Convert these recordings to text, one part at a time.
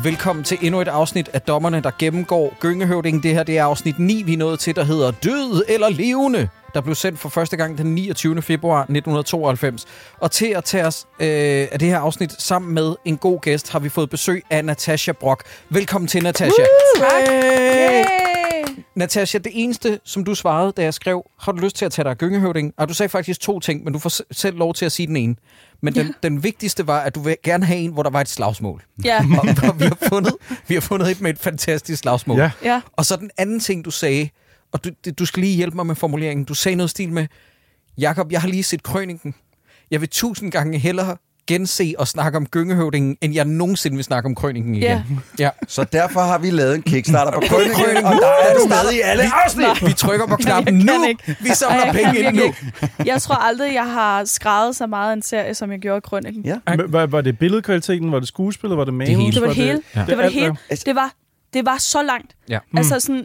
Velkommen til endnu et afsnit af Dommerne, der gennemgår Gyngehøvdingen. Det her det er afsnit 9, vi er nået til, der hedder Død eller Levende, der blev sendt for første gang den 29. februar 1992. Og til at tage os af det her afsnit sammen med en god gæst, har vi fået besøg af Natasha Brock. Velkommen til, Natasha. Tak. Natasha, det eneste, som du svarede, da jeg skrev, har du lyst til at tage dig af Gyngehøvdingen? Og du sagde faktisk 2 ting, men du får selv lov til at sige den ene. Men den vigtigste var, at du vil gerne have en, hvor der var et slagsmål. Ja. Og vi har fundet et med et fantastisk slagsmål. Ja. Og så den anden ting, du sagde, og du skal lige hjælpe mig med formuleringen. Du sagde noget stil med, Jakob, jeg har lige set Krøniken. Jeg vil 1000 gange hellere gense og snakke om Gyngehøvdingen, end jeg nogensinde vil snakke om Krøniken igen. Ja. Så derfor har vi lavet en Kickstarter på Krøniken, og der er du med i alle afsnit. Vi trykker på knappen nu. Vi samler penge ind nu. Jeg tror aldrig, jeg har skrevet så meget en serie, som jeg gjorde i Krøniken. Ja. Var det billedkvaliteten? Var det skuespillet? Var det manus? Det var det hele. Ja. Det var det hele. Det var så langt. Ja. Altså sådan,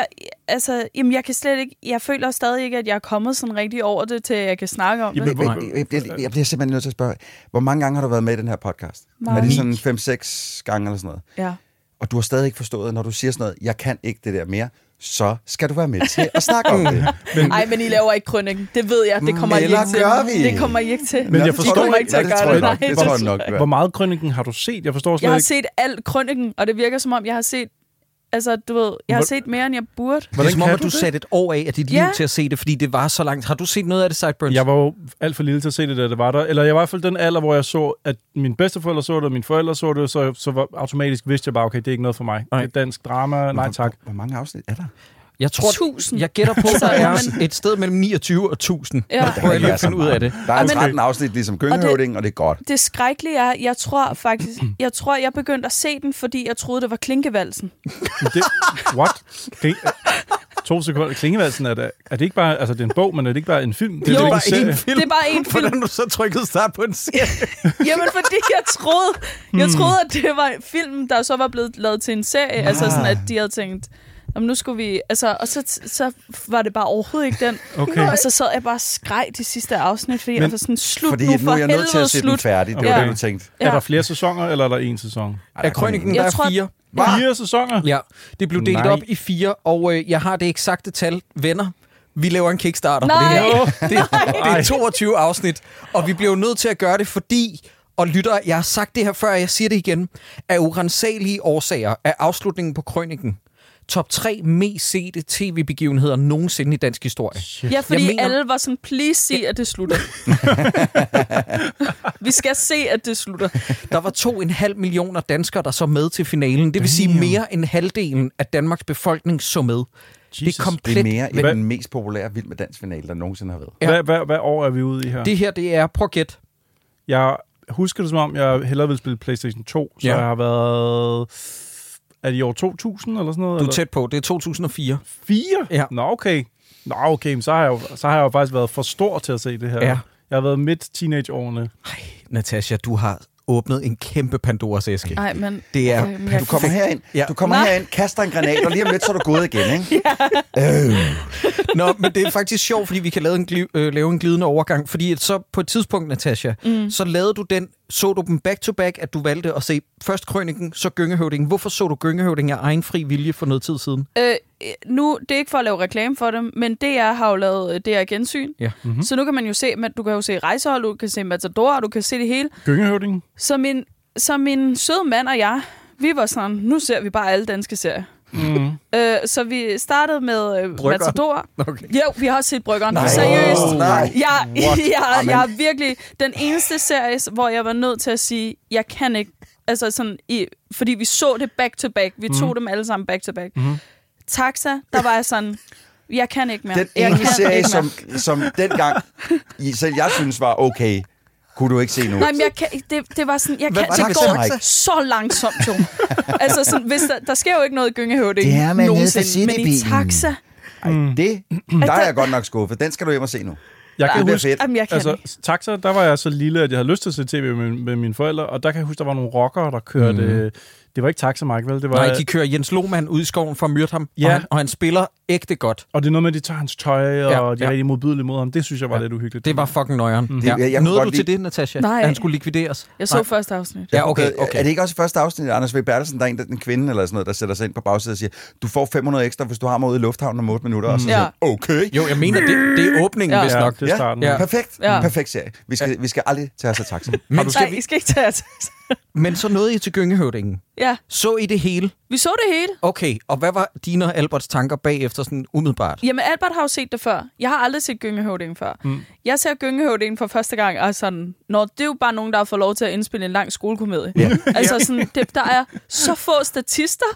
jeg kan slet ikke, jeg føler stadig ikke, at jeg er kommet sådan rigtig over det, til jeg kan snakke om det. Jeg bliver simpelthen nødt til at spørge, hvor mange gange har du været med i den her podcast? Mange. Er det sådan 5-6 gange eller sådan noget? Ja. Og du har stadig ikke forstået, når du siger sådan noget, jeg kan ikke det der mere, så skal du være med til at snakke om det. Nej, men I laver ikke Krøniken. Det ved jeg. Det kommer I ikke til. Det kommer I ikke til. Men jeg forstår I kommer ikke til at gøre det. Nej, Det tror jeg nok. Hvor meget Krøniken har du set? Jeg forstår slet jeg har ikke. set alt Krøniken, og det virker som om, jeg har set... Altså, du ved, jeg har set mere, end jeg burde. Det er som om, kan at du det? satte et år af til dit liv til at se det, fordi det var så langt. Har du set noget af det, Sideburns? Jeg var jo alt for lille til at se det, da det var der. Eller jeg var i hvert fald den alder, hvor jeg så, at mine bedsteforældre så det, og mine forældre så det, så var automatisk vidste jeg bare, okay, det er ikke noget for mig. Det er dansk drama, nej tak. Hvor mange afsnit er der? Jeg tror, 1000. jeg gætter på, at der er et sted mellem 29 og 1000. Ja. Prøv jeg lige at finde ud af det. Der er 13 afsnit ligesom Gyngehøvdingen, og det er godt. Det skrækkelige er, jeg begyndte at se den, fordi jeg troede, det var Klinkevalsen. What? 2 sekunder. Klingevalsen er det ikke bare... Altså, det er en bog, men er det ikke bare en film? Det er Jo, ikke en serie. film. Det er bare en film. Hvordan du så trykkede start på en serie? Jamen, fordi jeg troede, at det var en film, der så var blevet lavet til en serie. Altså sådan, at de havde tænkt, jamen, nu skulle vi... Altså, og så var det bare overhovedet ikke den. Okay. Og så sad jeg bare og skreg de sidste afsnit, fordi jeg var sådan, slut Fordi nu, for nu er jeg nødt til at se den slut. færdig. Det var det, du tænkte. Ja. Er der flere sæsoner, eller er der 1 sæson? Af Krøniken, der Jeg er tror, 4. 4 sæsoner? Ja, det blev delt Nej. op i 4, og jeg har det eksakte tal. Venner, vi laver en Kickstarter på Nej. det her. Det er 22 afsnit, og vi bliver nødt til at gøre det, fordi... Og lytter, jeg har sagt det her før, og jeg siger det igen. Af urensagelige årsager er afslutningen på Krøniken top 3 mest sete tv-begivenheder nogensinde i dansk historie. Ja, fordi alle var sådan, please sig, at det slutter. Vi skal se, at det slutter. Der var 2,5 millioner danskere, der så med til finalen. Det vil sige mere end halvdelen af Danmarks befolkning så med. Det er komplet. Det er mere end den mest populære Vild med Dans finale, der nogensinde har været. Ja. Hvad år er vi ude i her? Det her, det er, prøv at gæt. Jeg husker det som om, jeg hellere vil spille PlayStation 2, så jeg har været... Er det i år 2000 eller sådan noget? Du er tæt på, det er 2004. 4? Ja. Nå, okay, men så har jeg jo faktisk været for stor til at se det her. Ja. Jeg har været midt teenageårene. Ej, Natasha, du har åbnet en kæmpe Pandoras æske. Nej, men... Det er... Du kommer herind, kaster en granat, og lige om lidt, så er du gået igen, ikke? Nå, men det er faktisk sjovt, fordi vi kan lave en glidende overgang, fordi at så på et tidspunkt, Natasha, så lavede du den, så du dem back-to-back, at du valgte at se først Krøniken, så Gyngehøvdingen. Hvorfor så du Gyngehøvdingen af egen fri vilje for noget tid siden? Nu, det er ikke for at lave reklame for dem, men DR har jo lavet DR Gensyn. Ja. Mm-hmm. Så nu kan man jo se, du kan jo se Rejsehold, du kan se Matador, du kan se det hele. Gyngehøvdingen? Så min søde mand og jeg, vi var sådan, nu ser vi bare alle danske serier. Så vi startede med Matador. Okay. Jo, vi har også set Bryggeren. Nej. Seriøst. Nej. Jeg er virkelig den eneste serie, hvor jeg var nødt til at sige, jeg kan ikke. Altså sådan, fordi vi så det back to back. Vi tog dem alle sammen back to back. Taxa, der var jeg sådan, jeg kan ikke mere. Den eneste serie, som dengang, selv jeg synes var okay, kunne du ikke se nu. Nej, men det var sådan, det går så langsomt jo. Altså sådan, hvis der sker jo ikke noget i Gyngehøvdingen det er man nogensinde, men i Taxa... Der er jeg godt nok skuffet. Den skal du hjem og se nu. Jeg kan huske, altså, Taxa, der var jeg så lille, at jeg havde lyst til at se tv med mine forældre, og der kan jeg huske, der var nogle rockere, der kørte Det var ikke Taxa Mike, vel? Det var, Nej, de kører Jens Lohmann ud i skoven for at myrde ham, Ja. og han spiller ægte godt. Og det er noget med, at de tager hans tøj, og de er ja. rigtig modbydelige mod ham. Det synes jeg var lidt uhyggeligt. Det var fucking nøjeren. Det- jeg kunne Nåede godt du til lide- det, Natasha? Nej. At han skulle likvideres? Jeg så første afsnit. Ja, okay. Er det ikke også i første afsnit, Anders V. Bertelsen, der er en kvinde eller sådan noget, der sætter sig ind på bagsiden og siger, du får 500 ekstra, hvis du har mig ude i lufthavnen om 8 minutter, og så siger okay. Jo, jeg mener, det er åbningen, hvis nok. det er starten. Ja. Perfekt. Ja. Perfekt serie. Vi skal aldrig tage os af taxa. Men, Nej, I skal ikke tage at... men så nåede I til Gyngehøvdingen. Ja, Så I det hele? vi så det hele. Okay, og hvad var dine og Alberts tanker bagefter sådan umiddelbart? Jamen, Albert har jo set det før. Jeg har aldrig set Gyngehøvdingen før. Jeg ser Gyngehøvdingen for første gang, og sådan, det er jo bare nogen, der har fået lov til at indspille en lang skolekomedie. Altså sådan, der er så få statister.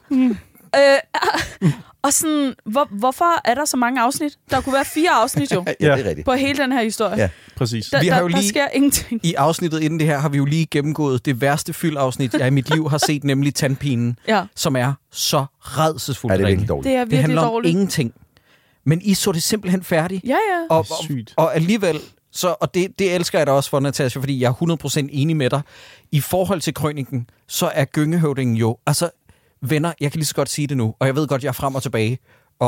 Og sådan, hvorfor er der så mange afsnit? Der kunne være 4 afsnit jo, Ja, det er rigtigt. på hele den her historie. Ja. Præcis. Vi har jo Der lige- sker ingenting. I afsnittet inden det her har vi jo lige gennemgået det værste fyldafsnit, jeg i mit liv har set, nemlig Tandpinen, Ja. som er så rædselsfuldt. Ja, det er Rikke. virkelig dårligt. Det er Det virkelig handler om dårligt. ingenting. Men I så det simpelthen færdigt. Ja, ja. Og, Sygt. og alligevel, og det elsker jeg da også for, Natasha, fordi jeg er 100% enig med dig. I forhold til krøniken, så er Gyngehøvdingen jo... Altså, venner, jeg kan lige så godt sige det nu, og jeg ved godt, jeg er frem og tilbage,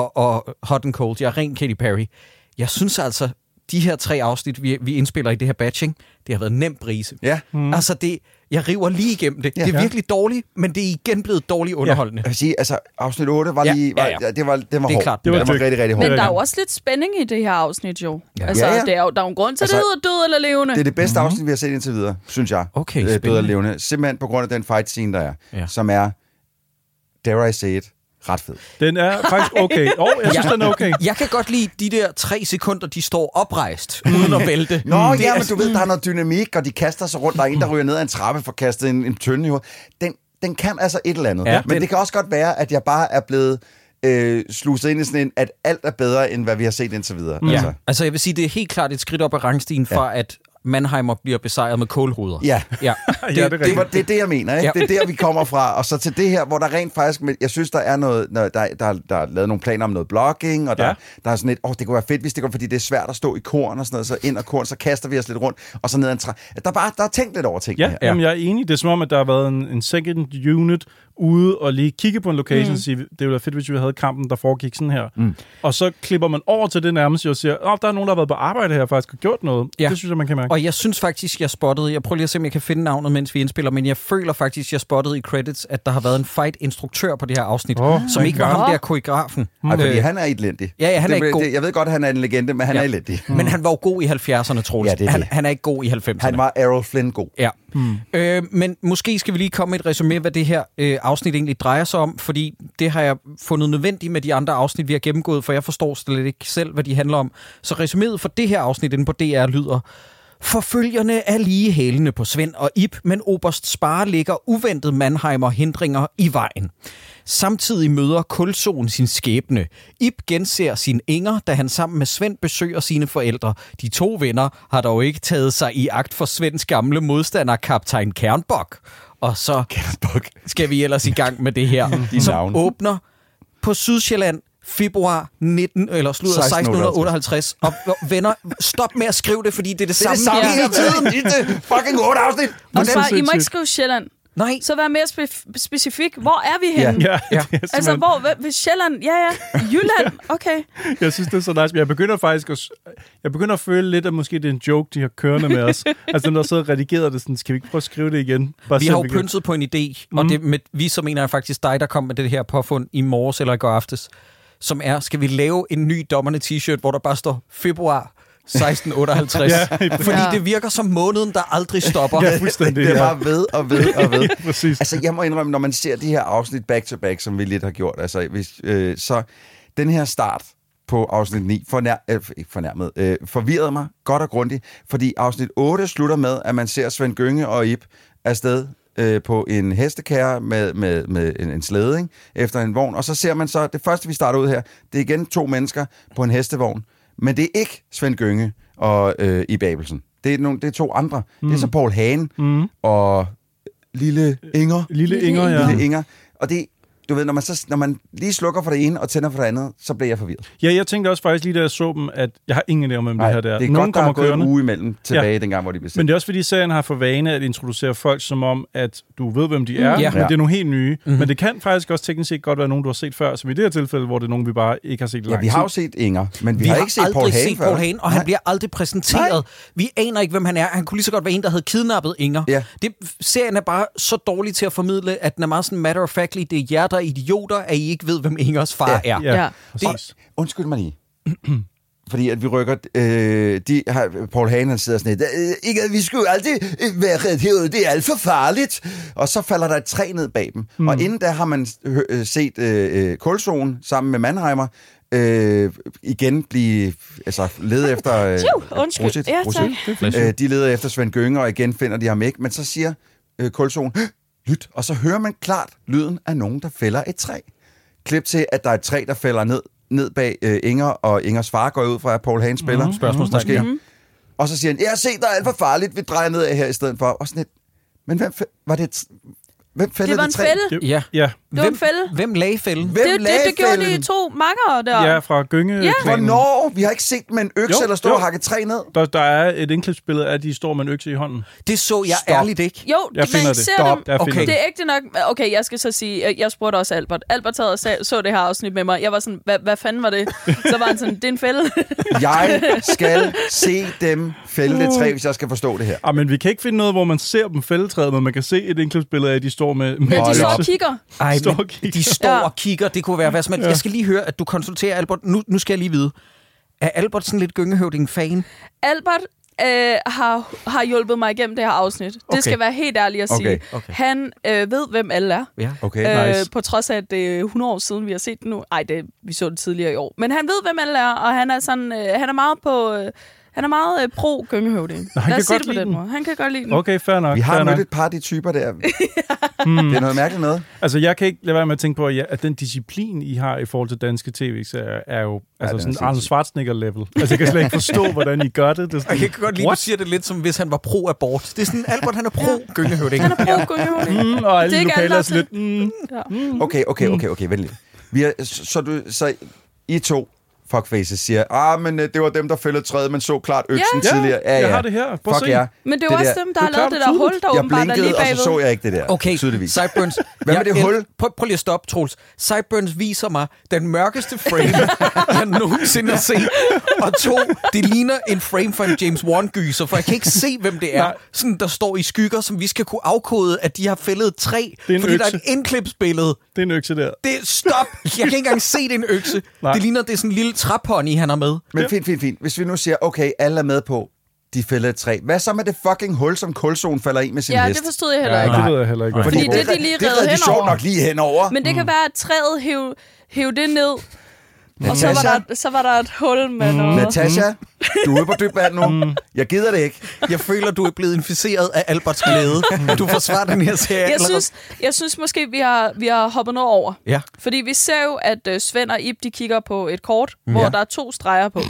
og hot and cold. Jeg er ren Katy Perry. Jeg synes altså, de her 3 afsnit, vi indspiller i det her batching, det har været nemt brise. Ja. Altså, jeg river lige igennem det. Ja. Det er virkelig dårligt, men det er igen blevet dårligt underholdende. Jeg vil sige, altså, afsnit 8 var Ja, lige... ja, ja. Det var Det er hård. klart. Det var Det var dygt. rigtig, rigtig hård. Men der er jo også lidt spænding i det her afsnit, jo. Ja. Altså, Ja, ja. der er jo en grund til, Altså, det hedder død eller levende. Det er det bedste afsnit, vi har set indtil videre, synes jeg. Okay, Død spændende. og levende. Simpelthen på grund af den fight scene, der er. Ja. Som er, dare I say it, ret fed. Den er faktisk okay. Jeg synes, den er okay. Jeg kan godt lide de der 3 sekunder, de står oprejst, uden at vælte. Nå, Det ja, er men du ved, der er noget dynamik, og de kaster sig rundt. Der er en, der ryger ned ad en trappe for at kaste en tønde i hovedet. Den kan altså et eller andet. Ja, Men det kan også godt være, at jeg bare er blevet sluset ind i sådan en, at alt er bedre, end hvad vi har set indtil videre. Ja. Altså, jeg vil sige, det er helt klart et skridt op ad rangstigen fra, at Mannheimer bliver besejret med kålhoveder. Ja. Ja. Ja, det er rigtigt. Det er det, jeg mener. Ikke? Ja. Det er der, vi kommer fra. Og så til det her, hvor der rent faktisk... Jeg synes, der er noget... Der er lavet nogle planer om noget blogging, og der er sådan et... det kunne være fedt, hvis det går, fordi det er svært at stå i korn og sådan noget. Så ind og korn, så kaster vi os lidt rundt, og så ned ad en der er tænkt lidt over tingene Ja, her. jamen, jeg er enig. Det er som om, at der har været en second unit ude og lige kigge på en location og sige, det ville være fedt, hvis vi havde kampen, der foregik sådan her. Og så klipper man over til det nærmest og siger, der er nogen, der har været på arbejde her faktisk og gjort noget. Ja. Det synes jeg, man kan mærke. Og jeg synes faktisk, jeg spottede... Jeg prøver lige at se, om jeg kan finde navnet, mens vi indspiller, men jeg føler faktisk, jeg spottede i credits, at der har været en fight-instruktør på det her afsnit, som ikke var ham der koreografen. Ej, fordi han er elendig. Ja, han er ikke god. Jeg ved godt, at han er en legende, men han er elendig. Men han var jo god i 70'erne, Troels. Ja, det er det. Han er ikke god i 90'erne. Han var Errol Flynn god. Ja. Men måske skal vi lige komme med et resumé, hvad det her afsnit egentlig drejer sig om, fordi det har jeg fundet nødvendigt med de andre afsnit, vi har gennemgået, for jeg forstår slet ikke selv, hvad de handler om. Så resuméet for det her afsnit inde på DR lyder: Forfølgerne er lige hælende på Svend og Ib, men oberst Spare lægger uventet Mannheimer hindringer i vejen. Samtidig møder Kulsoen sin skæbne. Ib genser sin Inger, da han sammen med Svend besøger sine forældre. De 2 venner har dog ikke taget sig i agt for Svends gamle modstander, kaptajn Kernbok. Og så skal vi ellers i gang med det her, som navn. åbner på Sydsjælland februar 1658. Og venner, stop med at skrive det, fordi det er det samme. Det er det samme hele hele tiden. Det fucking 8 afsnit. Og så, I må sindssygt. ikke skrive Sjælland. Nej. Så vær mere specifik. Hvor er vi henne? Ja, Ja. Altså, hvor? Ved Sjælland? Ja. Jylland? Okay. Jeg synes, det er så nice. Men jeg begynder faktisk at føle lidt, at måske det er en joke, de har kørende med os. Altså, dem, der sidder og redigerer det, sådan, skal vi ikke prøve at skrive det igen? Bare Vi se, har om jo kan- pynset på en idé, og det med, vi så mener jeg faktisk dig, der kom med det her påfund i morges eller i går aftes, som er, skal vi lave en ny dommerne t-shirt, hvor der bare står februar 1658. Fordi det virker som måneden, der aldrig stopper. Ja, fuldstændig. Det er bare ved og ved og ved. Præcis. Altså, jeg må indrømme, når man ser de her afsnit back-to-back, som vi lidt har gjort, altså, så den her start på afsnit 9 forvirrede mig godt og grundigt, fordi afsnit 8 slutter med, at man ser Svend Gynge og Ib afsted på en hestekærre med en slæde, ikke? Efter en vogn, og så ser man så, det første vi starter ud her, det er igen 2 mennesker på en hestevogn, men det er ikke Svend Gynge og Ib Abelsen. Det er 2 andre. Det er så Paul Hane og Lille Inger. Lille Inger, ja. Lille Inger. Og det du ved, når man lige slukker for det ene og tænder for det andet, så bliver jeg forvirret. Ja, jeg tænkte også faktisk lige, da jeg så dem, at jeg har ingen idé om, hvem det her der. Det er Nogen godt, der har gået kørende. en uge imellem tilbage, dengang, hvor de blev sendt. Men det er også, fordi serien har for vane at introducere folk, som om, at du ved, hvem de er, men det er nogle helt nye. Men det kan faktisk også teknisk set godt være nogen, du har set før, som i det her tilfælde, hvor det er nogen, vi bare ikke har set lang tid. Ja, vi har jo set Inger, men vi har ikke set Paul Hagen før. Og han bliver aldrig præsenteret. Vi aner ikke, hvem han er. Han kunne lige så godt være en, der havde kidnappet Inger. Ja. Serien er bare så dårlig til at formidle, at den er meget sådan matter of factly, det er jer, der er idioter, at I ikke ved, hvem Ingers far er. Ja. Undskyld mig lige. Fordi at vi rykker... Paul Hagen, han sidder sådan lidt... Ikke, vi skulle jo altid være reddet herude. Det er alt for farligt. Og så falder der et træ ned bag dem. Og inden da har man set Kulsoen sammen med Mannheimer igen blive lede efter... de leder efter Svend Gønge, og igen finder de ham ikke. Men så siger Kulsoen... Lyt. Og så hører man klart lyden af nogen, der fælder et træ. Klip til, at der er et træ, der falder ned bag Inger, og Ingers far går ud fra, at Paul Hagen spiller. Spørgsmålstegn. Og så siger han, jeg ser, der er alt for farligt, vi drejer ned af her i stedet for. Og sådan et, men hvem fældede det træ? Ja. Ja. Det var en fælde. Hvem lagde fælden? Det gjorde de 2 makkere der. Ja, fra Gønge. Ja. Hvornår? Vi har ikke set med en økse eller stå og hakke træ ned. Der er et indklipsbillede af, at de står med en økse i hånden. Det så jeg ærligt ikke. Jo, jeg finder det. Stop. Okay. Det er ægte nok. Okay, jeg skal så sige, jeg spurgte også Albert. Albert havde så det her afsnit med mig. Jeg var sådan, hvad fanden var det? Så var han sådan, det er en fælde. Jeg skal se dem fælde det træ, hvis jeg skal forstå det her. Men vi kan ikke finde noget, hvor man ser dem fælde træet, men man kan se et indklipsbillede af, at de står med... Ja, de står og kigger. Ej, de står og kigger. Det kunne være hvad som helst. Jeg skal lige høre, at du konsulterer Albert. Nu skal jeg lige vide. Er Albert sådan lidt Gyngehøvding-fan? Albert har hjulpet mig igennem det her afsnit. Okay. Det skal være helt ærligt at sige. Okay. Han ved, hvem alle er. Ja. Okay, nice. På trods af, at det er 100 år siden, vi har set det nu. Ej, vi så det tidligere i år. Men han ved, hvem alle er, og han er sådan, han er meget på... Han er meget pro-Gyngehøvding. Han kan godt lide den. Han kan godt lide den. Okay, fair nok. Vi har mødt et par af de typer der. Det er noget mærkeligt noget. Altså, jeg kan ikke lade være med at tænke på, at den disciplin, I har i forhold til danske tv-serier, er jo sådan Arnold Schwarzenegger-level. Altså, jeg kan slet ikke forstå, hvordan I gør det. Jeg kan godt lide, at du siger det lidt som, hvis han var pro-abort. Det er sådan, Albert, han er pro-Gyngehøvding. Han er pro-Gyngehøvding. Og alle lokaler er sådan lidt... Okay, vent lidt. Så I to fuckfaces siger, men det var dem, der fældede træet, men så klart øksen tidligere. Ja, jeg har det her. Prøv at se. Men det er også dem, der har lavet det der hul, der åbenbart er lige bagved. Jeg blinkede, og så jeg ikke det der. Okay, Sideburns. Hvad med det hul? Prøv lige at stoppe, Troels. Sideburns viser mig den mørkeste frame, jeg nogensinde har set. Og 2, det ligner en frame fra en James Wan-gyser, for jeg kan ikke se, hvem det er. Nej. Sådan, der står i skygger, som vi skal kunne afkode, at de har fældet træ, fordi økse. Der er et indklipsbillede. Det er en økse der. Stop! Jeg kan ikke engang se, det er en økse. Nej. Det ligner, det er sådan en lille træpony, han har med. Men fint. Hvis vi nu siger, okay, alle er med på, de fælder et træ. Hvad så med det fucking hul, som Kulsoen falder i med sin hest? Ja, det forstod jeg heller ikke. Det ved jeg heller ikke. Fordi det de lige redde henover. Det er sjovt nok lige henover. Men det kan være, at træet hæv det ned. Og så var der et hul med noget. Natasha, du er ude på dyb vand nu. Jeg gider det ikke. Jeg føler, du er blevet inficeret af Alberts glæde. Du forsvarer den her serie. Jeg synes måske, vi har hoppet noget over. Ja. Fordi vi ser jo, at Svend og Ib, de kigger på et kort, hvor der er 2 streger på.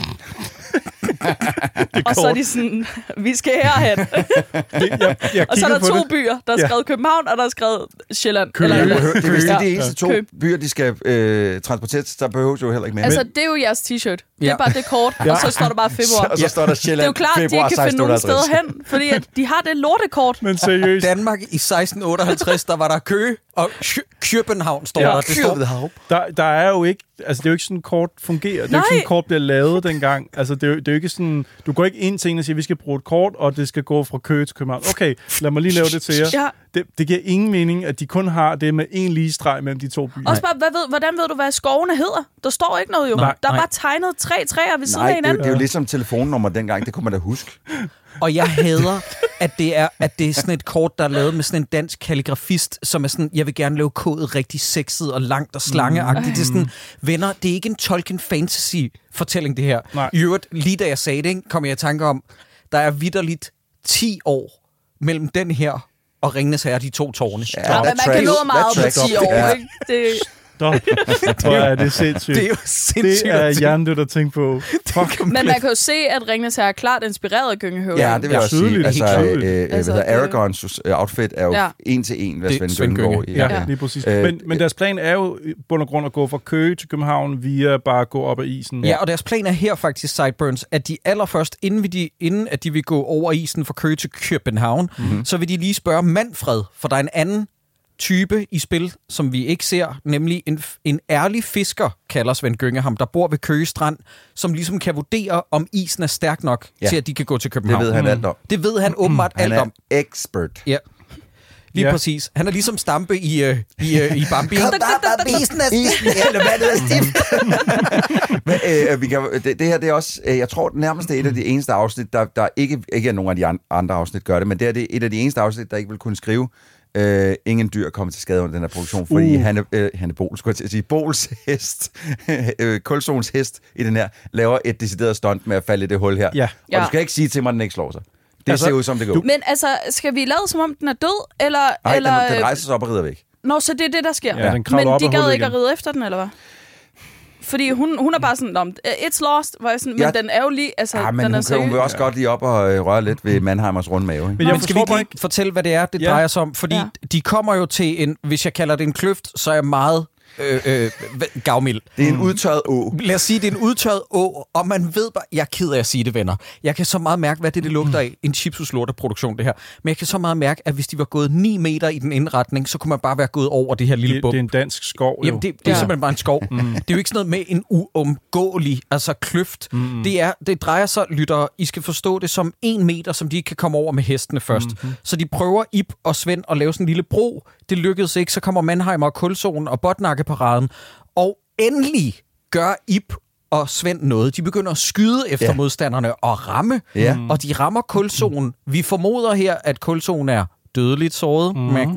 Og så er de sådan, vi skal herhen. Og så er der 2 byer. Der er skrevet København, og der er skrevet Sjælland. Det er de eneste 2 byer, de skal transporteres. Der behøves jo heller ikke mere. Altså, det er jo jeres t-shirt. Det er bare det kort, og så står der bare februar. Og så står der Sjælland. Det er jo klart, at de ikke kan finde nogen steder hen, fordi at de har det lortekort. Men seriøst. Danmark i 1658, der var der Køge, og København står der. Det står der er jo ikke, altså det er jo ikke sådan kort fungerer. Det er jo ikke sådan kort bliver lavet dengang. Altså det er jo ikke sådan, du går ikke ind til en og siger, vi skal bruge et kort, og det skal gå fra Køge til København. Okay, lad mig lige lave det til jer. Ja. Det giver ingen mening, at de kun har det med en lige streg mellem de 2 byer. Også bare, hvordan ved du, hvad skovene hedder? Der står ikke noget jo. Der er bare tegnet 3 træer ved siden af hinanden. Det er jo ligesom telefonnummer dengang, det kunne man da huske. Og jeg hader, at det er sådan et kort, der er lavet med sådan en dansk kalligrafist, som er sådan, jeg vil gerne lave kodet rigtig sexet og langt og slangeagtigt. Det er sådan, venner, det er ikke en Tolkien fantasy-fortælling, det her. I øvrigt, lige da jeg sagde det, kom jeg i tanke om, der er vitterligt 10 år mellem den her og Ringenes Herre, de 2 tårne. Ja, men man kan nå meget på 10 år, ikke? Hvor er det sindssygt. Det er jo sindssygt. Det er hjernedødt at tænke på. Men man kan jo se, at Ringenes Herre er klart inspireret af Gyngehøvding. Ja, det vil jeg også sige. Altså, det- Aragorns outfit er jo en til en, hvad Det er Svend Gynge går i. Ja, lige præcis. Men deres plan er jo i bund og grund at gå fra Køge til København via bare at gå op ad isen. Ja, og deres plan er her faktisk, Sideburns, at de allerførst, inden at de vil gå over isen fra Køge til København, så vil de lige spørge Manfred, for der er en anden type i spil, som vi ikke ser, nemlig en ærlig fisker, kalder Svend Gynge ham, der bor ved Køge Strand, som ligesom kan vurdere, om isen er stærk nok til, at de kan gå til København. Det ved han alt om. Det ved han åbenbart alt om. Han er expert. Ja. Lige præcis. Han er ligesom Stampe i Bambi. Isen er stift. Eller vandet er stift. Det her, det er også, jeg tror nærmest det er et af de eneste afsnit, der ikke er nogen af de andre afsnit gør det, men det er et af de eneste afsnit, der ikke vil kunne skrive, ingen dyr kommer til skade under den her produktion, fordi Hanne Bol, skulle jeg til at sige, Bols hest, Kulsons hest i den her, laver et decideret stunt med at falde i det hul her. Ja. Og du skal ikke sige til mig, at den ikke slår sig. Det ser ud som det går. Men altså, skal vi lade som om den er død, eller... Nej, eller den rejser sig op og rider væk. Nå, så det er det, der sker. Ja, den kravler men op de ad gad hullet ikke igen. at ride efter den, eller hvad? Fordi hun er bare sådan, it's lost, var jeg sådan, men den er jo lige... Altså, Ja, men hun vil også godt lige op og røre lidt ved Mannheimers rundmave. Ikke? Men jeg Men skal vi forstår ikke lige fortælle, hvad det er, det Ja. drejer sig om? Fordi de kommer jo til en, hvis jeg kalder det en kløft, så er jeg meget gavmild. Det er en udtørret å. Lad os sige, det er en udtørret å, og man ved bare, jeg er ked af at sige det, venner. Jeg kan så meget mærke, hvad det lugter af. En chipsus lorteproduktion, det her. Men jeg kan så meget mærke, at hvis de var gået 9 meter i den indretning, så kunne man bare være gået over det her lille bum. Det er en dansk skov, jo. Jamen, det er simpelthen bare en skov. Det er jo ikke sådan noget med en uomgåelig, altså kløft. Det drejer sig, lyttere, I skal forstå det som 1 meter, som de ikke kan komme over med hestene først. Så de prøver Ib og Svend at lave sådan en lille bro. Det lykkedes ikke, så kommer Mannheimer og Kulsonen og Botnakkeparaden. Og endelig gør Ib og Svend noget. De begynder at skyde efter modstanderne og ramme. Og de rammer Kulsonen. Vi formoder her, at Kulsonen er dødeligt såret.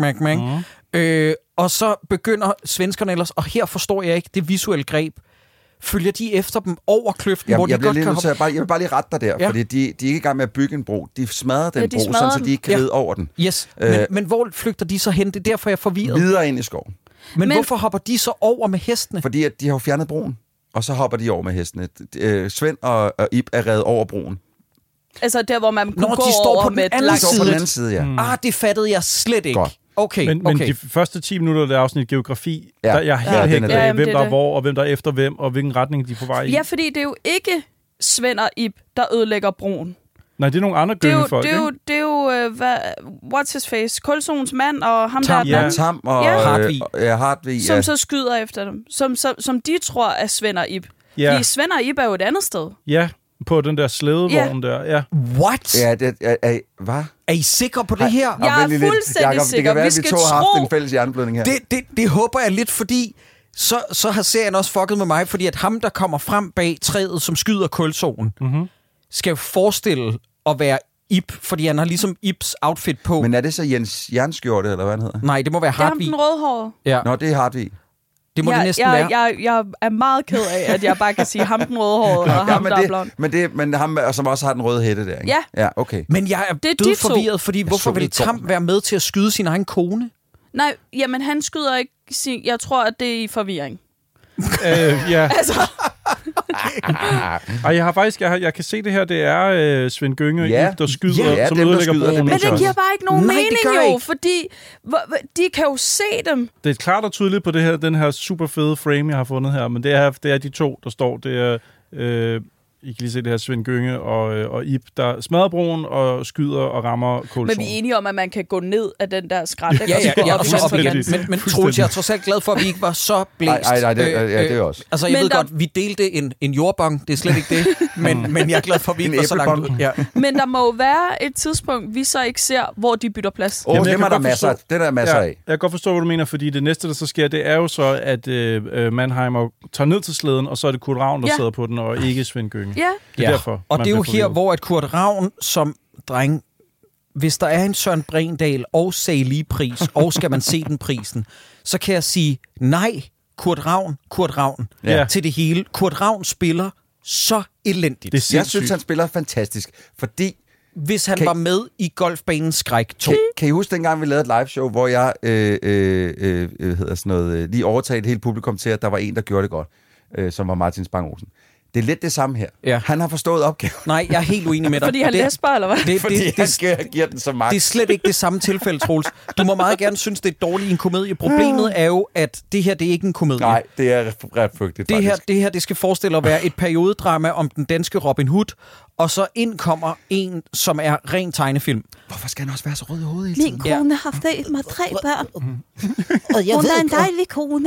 Og så begynder svenskerne ellers, og her forstår jeg ikke det visuelle greb, følger de efter dem over kløften, hvor de godt kan hoppe. Jeg vil bare lige rette dig der, fordi de er ikke i gang med at bygge en bro. De smadrer den bro, sådan, så de ikke kan ride over den. Yes, men hvor flygter de så hen? Det er derfor, jeg er forvirret. Videre ind i skoven. Men hvorfor hopper de så over med hestene? Fordi at de har jo fjernet broen, og så hopper de over med hestene. Svend og Ib er reddet over broen. Altså der, hvor man kunne gå de står over på den med et anden langt... De står på den anden side, ja. Det fattede jeg slet ikke. Godt. Okay. Men de første 10 minutter af det afsnit geografi, der jeg er helt hægtet Ja, af, hvem der er det. hvor, og hvem der er efter hvem, og hvilken retning de er på vej i. Ja, fordi det er jo ikke Svend og Ib, der ødelægger broen. Nej, det er nogle andre gyngefolk, ikke? Det er jo what's his face? Kulsons mand og ham Tam, der... Tam og Hartvig. Som så skyder efter dem. Som de tror er Svend og Ib. Ja. Fordi Svend og Ib er jo et andet sted. Ja, på den der slædevogn der. Ja. What? Ja, hvad? Er I sikre på det her? Jeg er fuldstændig sikker. Det kan være, Vi at vi skal to har haft tro- en fælles hjerneblødning her. Det håber jeg lidt, fordi så har serien også fucket med mig, fordi at ham, der kommer frem bag træet, som skyder Kulsonen, skal jo forestille at være Ib, fordi han har ligesom Ibs outfit på. Men er det så Jens Jernskjorte, eller hvad han hedder? Nej, det må være Det er ham Hartvig. den rødhårede. Ja, Nå, det er Hartvig. det må det næsten være. Jeg er meget ked af, at jeg bare kan sige ham den rødhårede og ham der er blond. Men ham, som også har den røde hætte der, ikke? Ja. Ja, okay. Men jeg er Det er de død to. forvirret, fordi hvorfor så vil det Tam være med til at skyde sin egen kone? Nej, jamen han skyder ikke... Jeg tror, at det er i forvirring. Ja. Altså, Ej, jeg kan se det her, det er Svend Gynge og Ib, der skyder, Ja, som dem, der ødelægger skyder, broen. dem, men det giver bare ikke nogen Nej, det mening gør jo, ikke. fordi de kan jo se dem. Det er klart og tydeligt på det her, den her super fede frame, jeg har fundet her, men det er de to, der står. Det er, I kan lige se det her, Svend Gynge og Ib, der smadrer broen og skyder og rammer Kulsonen. Men vi er enige om, at man kan gå ned af den der skræt. Ja, og så gå op igen. men Troels, jeg er trods alt glad for, at vi ikke var så blæst. Nej, det er også. Altså, jeg Men ved der- godt, vi delte en jordbong, det er slet ikke det, men jeg er glad for, at vi ikke En var så langt ud. æblebong. Ja. Men der må jo være et tidspunkt, vi så ikke ser, hvor de bytter plads. Jamen, jeg Dem kan er der godt masser af. forstå- Det er der masser af. Jeg kan godt forstå, hvad du mener, fordi det næste, der så sker, det er jo så, at Mannheimer tager ned til slæden, og så er det Kurt Ravn, der sidder på den, og ikke Svend Gynge. Ja, Det er derfor, Og man det er jo bliver her, forvirret. hvor et Kurt Ravn som dreng, hvis der er en Søren Brindal og Sally pris, og skal man se den prisen, så kan jeg sige nej, Kurt Ravn Ja. til det hele. Kurt Ravn spiller så elendigt. Det er Jeg sindssygt. synes, han spiller fantastisk, fordi hvis han var med i Golfbanens Skræk 2. Kan I huske dengang, vi lavede et liveshow, hvor jeg lige overtalte hele publikum til, at der var en, der gjorde det godt, som var Martin Spang Olsen. Det er lidt det samme her. Ja. Han har forstået opgaven. Nej, jeg er helt uenig med dig. Fordi han læsper, eller hvad? Fordi han giver den så magt. Det er slet ikke det samme tilfælde, Troels. Du må meget gerne synes, det er dårligt i en komedie. Problemet er jo, at det her, det er ikke en komedie. Nej, det er ret frygteligt, det her, det skal forestille at være et periodedrama om den danske Robin Hood, og så ind kommer en, som er ren tegnefilm. Hvorfor skal han også være så rød i hovedet hele tiden? Min kone har født mig 3 børn. Hun er en dejlig kone.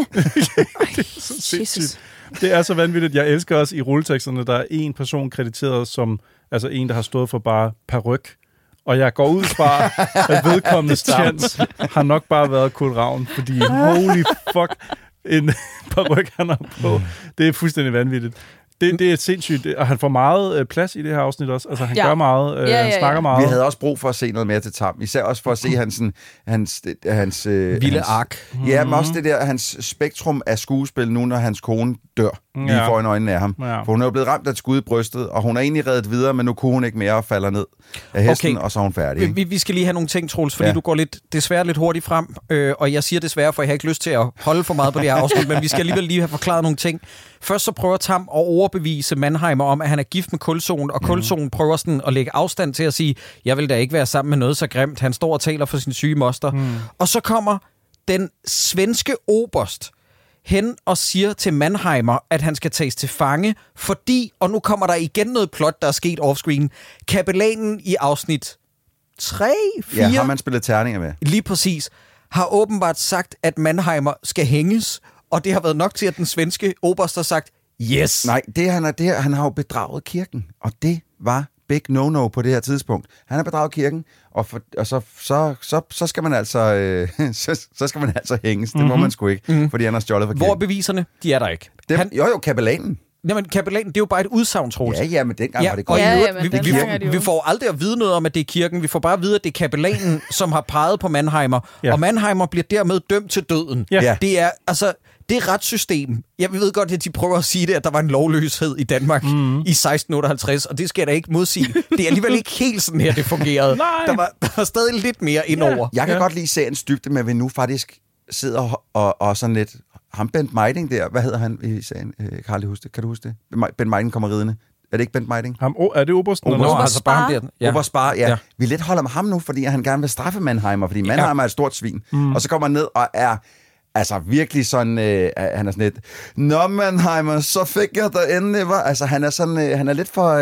Jesus. Det er så vanvittigt. Jeg elsker også i rulleteksterne, der er en person krediteret som altså en, der har stået for bare paryk. Og jeg går ud fra, at vedkommendes chance har nok bare været Kurt Ravn, fordi holy fuck, en paryk han har på. Det er fuldstændig vanvittigt. Det er sindssygt, og han får meget plads i det her afsnit også. Altså, han gør meget, han snakker meget. Vi havde også brug for at se noget mere til Tam. Især også for at se hans vilde ark. Ja, men også det der, hans spektrum af skuespil nu, når hans kone dør lige foran øjnene af ham. Ja. For hun er jo blevet ramt af et skud i brystet, og hun er egentlig reddet videre, men nu kunne hun ikke mere og falder ned af hesten, og så er hun færdig. Vi skal lige have nogle ting, Troels, fordi du går desværre lidt hurtigt frem, og jeg siger desværre, for jeg har ikke lyst til at holde for meget på det her afsnit, men vi skal alligevel lige have forklaret nogle ting. Først så prøver Tam at overbevise Mannheimer om, at han er gift med Kulsoen, og Kulsoen prøver sådan at lægge afstand til at sige, jeg vil da ikke være sammen med noget så grimt. Han står og taler for sin syge moster. Og så kommer den svenske oberst hen og siger til Mannheimer, at han skal tages til fange, fordi, og nu kommer der igen noget plot, der er sket offscreen, kapellanen i afsnit 3, 4... Ja, har man spillet terninger med. Lige præcis. Har åbenbart sagt, at Mannheimer skal hænges, og det har været nok til, at den svenske oberst har sagt, yes. Nej, han har jo bedraget kirken, og det var big no-no på det her tidspunkt. Han har bedraget kirken, og så skal man altså så skal man altså hænges. Det må man sgu ikke, fordi han har stjålet fra kirken. Hvor er beviserne? De er der ikke. Jo, kapellanen. Jamen, kapellanen, det er jo bare et udsagn, Troels. Ja, men dengang var det godt. Vi får aldrig at vide noget om, at det er kirken. Vi får bare at vide, at det er kapellanen, som har peget på Mannheimer. Ja. Og Mannheimer bliver dermed dømt til døden. Ja. Det er, altså... Det retssystem, jeg ved godt, at de prøver at sige det, at der var en lovløshed i Danmark i 1658, og det skal jeg da ikke modsige. Det er alligevel ikke helt sådan her, det fungerede. Der var stadig lidt mere indover. Jeg kan godt lige se en dybde med, at vi nu faktisk sidder og sådan lidt... Ham Bent Meiding der, hvad hedder han i sagen? Kan du huske det? Bent Meiding kommer ridende. Er det ikke Bent Meiding? Er det obersten? Oberspar, ja. Vi lidt holder med ham nu, fordi han gerne vil straffe Mannheimer, fordi Mannheimer er et stort svin. Og så kommer han ned og er... Altså virkelig sådan, han er sådan lidt, nå Mannheimer, så fik jeg der endelig, var. Altså han er sådan, han er lidt for,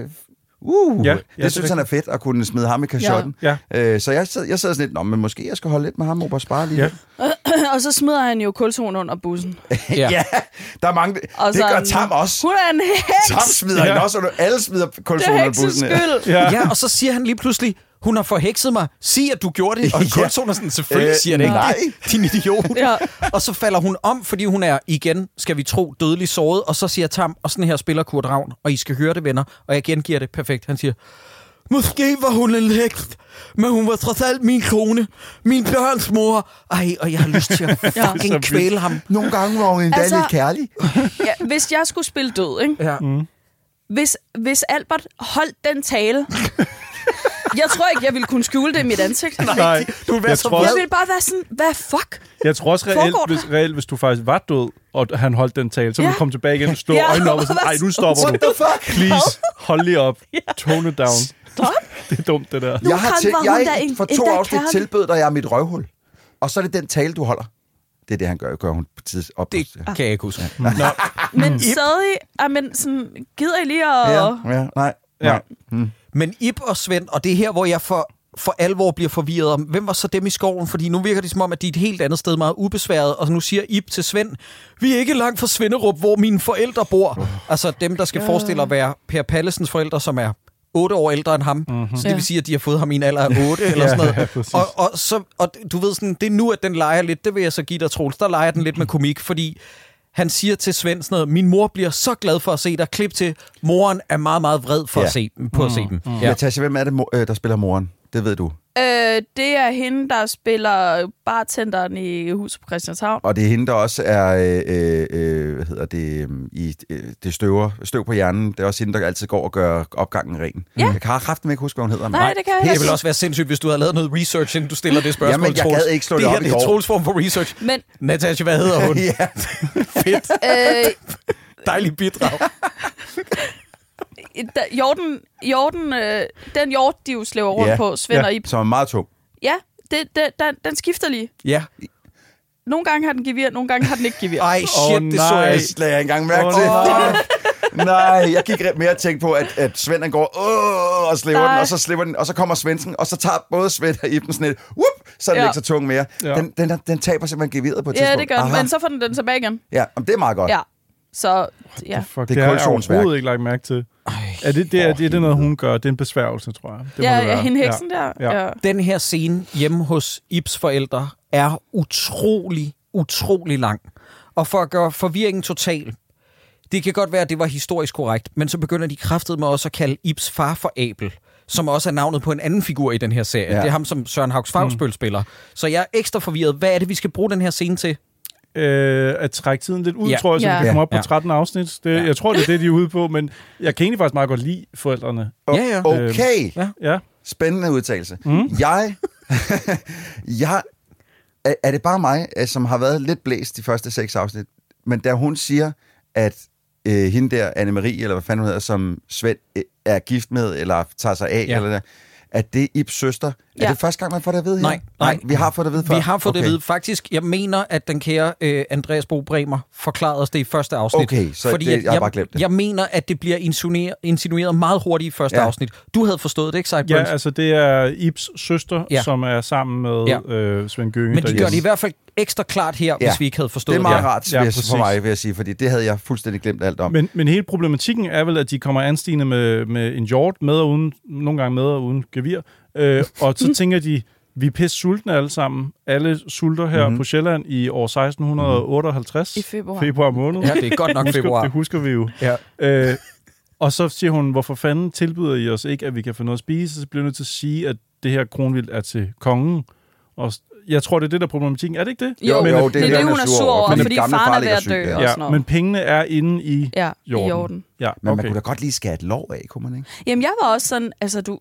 det synes han er fedt at kunne smide ham i kashotten. Ja. Så jeg sidder sådan lidt, nå, men måske jeg skal holde lidt med ham, Oberspar lige. Ja. Og så smider han jo Kulsoen under bussen. Ja, der er mange, det gør Tam også. Hun er en heks! Tam smider hende også, og alle smider Kulsoen under bussen. Det er heksens skyld. Ja, og så siger han lige pludselig, hun har forhekset mig. Sig, at du gjorde det. Og Kulsoen er sådan, selvfølgelig siger det ikke. Nej. Din idiot. Ja. Og så falder hun om, fordi hun er igen, skal vi tro, dødelig såret. Og så siger Tam, og sådan her spiller Kurt Ravn. Og I skal høre det, venner. Og jeg gengiver det perfekt. Han siger, måske var hun en heks, men hun var trods alt min kone. Min børns mor. Ej, og jeg har lyst til at fucking kvæle ham. Nogle gange var hun endda lidt kærlig. Ja, hvis jeg skulle spille død, ikke? Ja. Hvis Albert holdt den tale... Jeg tror ikke, jeg ville kunne skjule det i mit ansigt. Nej, jeg ville bare være sådan, hvad fuck? Jeg tror også reelt, hvis du faktisk var død, og han holdt den tale, så ville du komme tilbage igen og slå øjnene op og sige, ej, nu stopper du. What the fuck? Please, hold lige op. Tone it down. Stop. Det er dumt, det der. Jeg for 2 afsnit tilbød dig, jeg er mit røvhul. Og så er det den tale, du holder. Det er det, han gør hun på tids op. Det kan jeg ikke huske. Men stadig, men sådan, gider I lige at... Nej. Men Ib og Svend, og det er her, hvor jeg for alvor bliver forvirret om, hvem var så dem i skoven? Fordi nu virker det som om, at de er et helt andet sted, meget ubesværet. Og nu siger Ib til Svend, vi er ikke langt fra Svenderup, hvor mine forældre bor. Altså dem, der skal forestille at være Per Pallesens forældre, som er 8 år ældre end ham. Så det vil sige, at de har fået ham i en alder af 8 eller sådan noget. Og du ved sådan, det er nu, at den leger lidt. Det vil jeg så give dig, Troels. Der leger den lidt med komik, fordi han siger til Svend sådan noget, min mor bliver så glad for at se dig. Klip til, moren er meget, meget vred for at se dem. Ja. Natasha, hvem er det, der spiller moren? Det ved du. Det er hende, der spiller bartenderen i Huset på Christianshavn. Og det er hende, der også er hvad hedder det, i det støv på hjernen. Det er også hende, der altid går og gør opgangen ren. Ja. Jeg kan kraften ikke huske, hvad hun hedder. Nej, det kan jeg Det vil også være sindssygt, hvis du havde lavet noget research, inden du stiller det spørgsmål. Jamen, jeg gad ikke slå det op i går. Det her er Troels form for research. Men Natasha, hvad hedder hun? Ja. Fedt. Dejlig bidrag. Den hjort, de jo slæver rundt på, Svend og Ib. Som er meget tung. Ja, den skifter lige. Ja. Nogle gange har den gevir, nogle gange har den ikke gevir. Ej, shit, det så jeg. Det lagde jeg engang mærke til. Nej, jeg gik mere at tænke på, at Svend han går og slæver den, og så slipper den, og så kommer Svendsen, og så tager både Svend og Iben sådan et, så er den ikke så tung mere. Ja. Den taber simpelthen geviret på et tidspunkt. Ja, det gør den, men så får den tilbage igen. Ja, det er meget godt. Ja, så ja. Fuck, det det er har jeg kultionsværk. overhovedet ikke lagt mærke til. Er det noget, hun gør? Det er en besværgelse, tror jeg. Det må det være. Hende heksen der. Ja. Den her scene hjemme hos Ibs forældre er utrolig lang. Og for at gøre forvirringen total, det kan godt være, at det var historisk korrekt, men så begynder de kraftedeme også at kalde Ibs far for Abel, som også er navnet på en anden figur i den her serie. Ja. Det er ham, som Søren Haugs Fagsbøl spiller. Så jeg er ekstra forvirret. Hvad er det, vi skal bruge den her scene til? At trække tiden lidt ud, tror jeg, så vi kan komme op på 13 afsnit. Jeg tror, det er det, de er ude på, men jeg kan egentlig faktisk meget godt lide forældrene. Okay. Ja. Spændende udtalelse. Jeg er det bare mig, som har været lidt blæst de første 6 afsnit, men da hun siger, at hende der, Anne-Marie, eller hvad fanden hun hedder, som Svend er gift med, eller tager sig af, eller der, at det er Ibs søster. Er det første gang, man får det at vide her? Nej, vi har fået det at vide før. Vi har fået det at vide. Faktisk, jeg mener, at den kære Andreas Bo Bremer forklarede os det i første afsnit. Okay, så fordi jeg har bare glemt det. Jeg mener, at det bliver insinueret meget hurtigt i første afsnit. Du havde forstået det, ikke, Sideburns? Ja, altså det er Ibs søster, som er sammen med Svend Gønge. Men de gør det i hvert fald ekstra klart her, hvis vi ikke havde forstået det. Det er meget rart for mig, vil jeg sige, fordi det havde jeg fuldstændig glemt alt om. Men hele problematikken er vel, at de kommer anstigende med en hjort, med og uden, nogle gange med og uden gevir. Og så tænker de, vi er pisse sultne alle sammen. Alle sulter her på Sjælland i år 1658. I februar. Februar måned. Ja, det er godt nok februar. Det husker vi jo. Ja. Og så siger hun, hvorfor fanden tilbyder I os ikke, at vi kan få noget at spise? Så bliver jeg nødt til at sige, at det her kronvildt er til kongen. Og jeg tror, det er det, der problematikken. Er det ikke det? Jo, det er det, hun er sur over, fordi faren er ved at dø og sådan noget. Men pengene er inde i jorden. Ja, men man kunne da godt lige skære et lov af, kunne man ikke? Jamen, jeg var også sådan,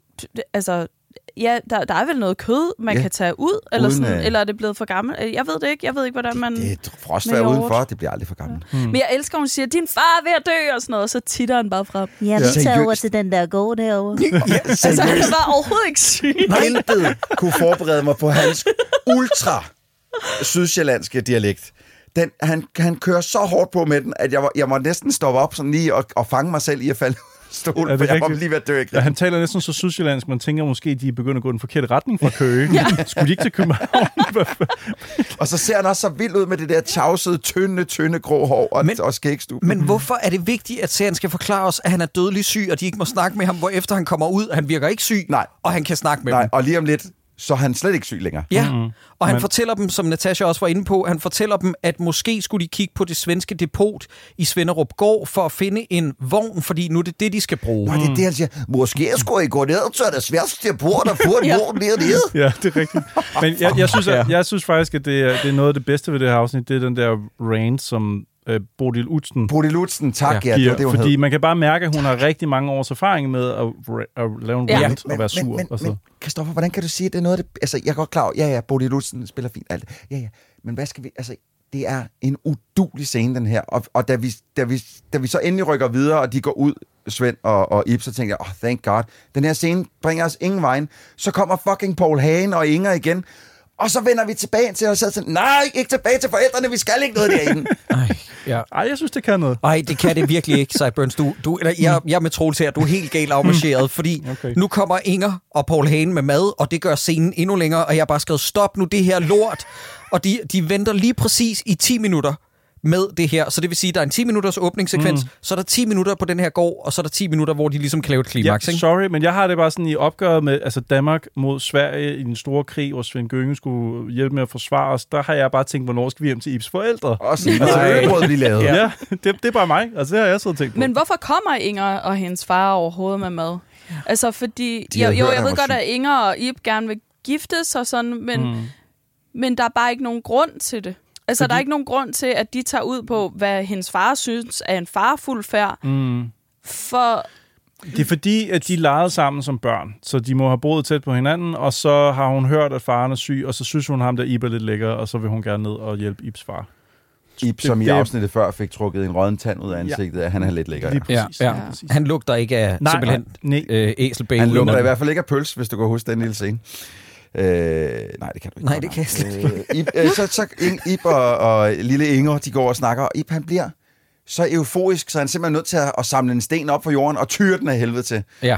der er vel noget kød, man kan tage ud, eller, sådan, eller er det blevet for gammelt? Jeg ved det ikke. Jeg ved ikke, hvordan man... Det er frostvær udenfor, det bliver aldrig for gammelt. Men jeg elsker, hun siger, din far er ved at dø, og sådan noget, og så titter han bare frem. Ja, vi tager over til den der gård derovre. Altså, han var overhovedet ikke syg. Intet kunne forberede mig på hans ultra sydsjællandske dialekt. Han kører så hårdt på med den, at jeg må næsten stoppe op sådan lige og fange mig selv i at falde stol, for jeg var lige ved at dø. Ja, han taler næsten så sydsjællandsk, man tænker måske, de er begyndt at gå i den forkerte retning fra Køge. Skulle de ikke til København? Og så ser han også så vild ud med det der tjavsede, tynde, grå hår og skægstube. Men hvorfor er det vigtigt, at serien skal forklare os, at han er dødelig syg, og de ikke må snakke med ham, hvor efter han kommer ud, han virker ikke syg, og han kan snakke med dem? Og lige om lidt, så er han slet ikke syg længere. Ja, og han fortæller dem, som Natasha også var inde på, han fortæller dem, at måske skulle de kigge på det svenske depot i Svenderup Gård for at finde en vogn, fordi nu er det, de skal bruge. Og det er det, han siger. Måske skulle I gå ned til det svenske depot og få en vogn ned. Ja, det er rigtigt. Men jeg synes faktisk, at det er noget af det bedste ved det her afsnit, det er den der rant, som Bodil Utzen, tak. Ja, det fordi man kan bare mærke, at hun har rigtig mange års erfaring med at lave en rant og være sur. Men Christoffer, hvordan kan du sige, at det er noget af det... Altså, jeg er godt klar over, Bodil Utzen spiller fint alt. Ja, men hvad skal vi... Altså, det er en uduelig scene, den her. Og da vi så endelig rykker videre, og de går ud, Svend og Ib, så tænker jeg, thank God. Den her scene bringer os ingen vejen. Så kommer fucking Poul Hagen og Inger igen. Og så vender vi tilbage til os og siger, nej, ikke tilbage til forældrene, vi skal ikke noget derinde. Ej, jeg synes, det kan noget. Nej, det kan det virkelig ikke, Sideburns. Jeg er med Troels her, du er helt galt afmarcheret, fordi nu kommer Inger og Poul Hagen med mad, og det gør scenen endnu længere, og jeg har bare skrevet, stop nu det her lort. Og de venter lige præcis i 10 minutter med det her. Så det vil sige, at der er en 10 minutters åbningssekvens, så er der 10 minutter på den her gård, og så er der 10 minutter, hvor de ligesom kan lave et klimaks. Ja, sorry, men jeg har det bare sådan i opgøret med Danmark mod Sverige i den store krig, hvor Svend Gønge skulle hjælpe med at forsvare os. Der har jeg bare tænkt, hvornår skal vi hjem til Ibs forældre? Også ølbrød vi lavede. Ja, det er bare mig. Altså, det har jeg så tænkt på. Men hvorfor kommer Inger og hendes far overhovedet med mad? Altså, fordi... De havde hørt, jeg han ved var godt, syg. at Inger og Ib gerne vil giftes og sådan, men der er bare ikke nogen grund til det. Altså, der er ikke nogen grund til, at de tager ud på, hvad hendes far synes er en farfuld færd. For... Det er fordi, at de legede sammen som børn, så de må have boet tæt på hinanden, og så har hun hørt, at faren er syg, og så synes hun, ham der Ib er lidt lækker, og så vil hun gerne ned og hjælpe Ibs far. Ib, som i afsnittet før fik trukket en rådden tand ud af ansigtet, at han er lidt lækker. Lige præcis. Ja. Han lugter ikke af simpelthen æselbæge. Han lugter i hvert fald ikke af pøls, hvis du kan huske den lille scene. Nej, det kan du ikke. Nej, det kan jeg slet ikke. Så Ib og lille Inger, de går og snakker, og Ib, han bliver så euforisk, så han er simpelthen nødt til at samle en sten op fra jorden og tyre den af helvede til. Ja.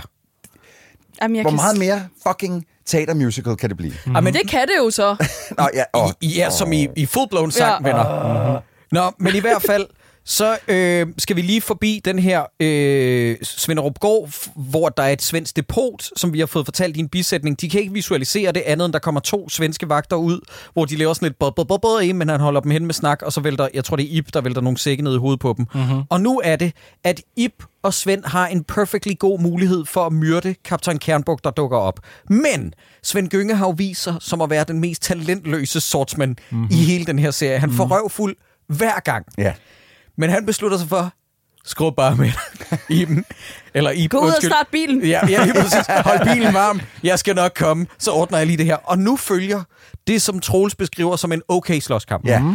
Jamen, Hvor meget mere fucking teatermusical kan det blive? Men det kan det jo så. Nå, ja, Som i full-blown sang, venner. Nå, men i hvert fald, så skal vi lige forbi den her Svenderupgård, hvor der er et svensk depot, som vi har fået fortalt i en bisætning. De kan ikke visualisere det andet, end der kommer 2 svenske vagter ud, hvor de laver sådan lidt men han holder dem hen med snak, og så vælter, jeg tror det er Ib, der vælter nogle sække ned i hovedet på dem. Og nu er det, at Ib og Svend har en perfectly god mulighed for at myrde kaptajn Kernbuk, der dukker op. Men Svend Gjønge har jo vist sig som at være den mest talentløse sortsmand i hele den her serie. Han får røvfuld hver gang. Ja. Men han beslutter sig for, skru bare med Iben. Eller Iben, Gå ud og start bilen. Ja, lige præcis. Hold bilen varm. Jeg skal nok komme. Så ordner jeg lige det her. Og nu følger det, som Troels beskriver som en okay slåskamp. Ja.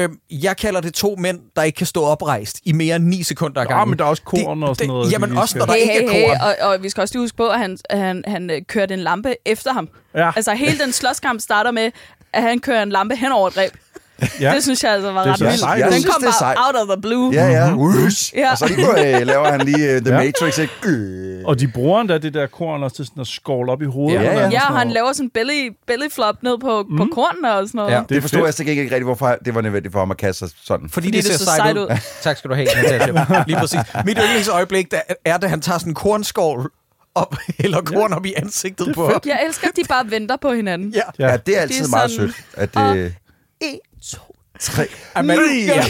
Jeg kalder det 2 mænd, der ikke kan stå oprejst i mere end 9 sekunder ad gangen. Ja, men der er også korn og sådan noget. Jamen også, når der Hey, ikke er korn. og vi skal også lige huske på, at han kørte en lampe efter ham. Ja. Altså, hele den slåskamp starter med, at han kører en lampe hen over et dræb. Ja. Det synes jeg altså var Det er ret så vildt. sejt. Jeg Den synes, kom det er bare sejt. out of the blue. Ja. Whoosh. Ja. Og så laver han lige The Matrix, ikke? Og de bruger endda det der korn også til sådan at skåle op i hovedet. Ja. Ja, og han laver sådan belly flop ned på kornene og sådan noget. Ja. Det forstår jeg sikkert ikke rigtig, hvorfor det var nødvendigt for ham at kaste sig sådan. Fordi det ser sejt ud. Tak skal du have, Natasha. Lige præcis. Mit yndlingsøjeblik er, da han tager sådan en kornskål op, eller korn op i ansigtet på ham. Jeg elsker, at de bare venter på hinanden. Ja, det er altid Det er meget sådan- sødt. At det... 1, 2, 3. Jamen,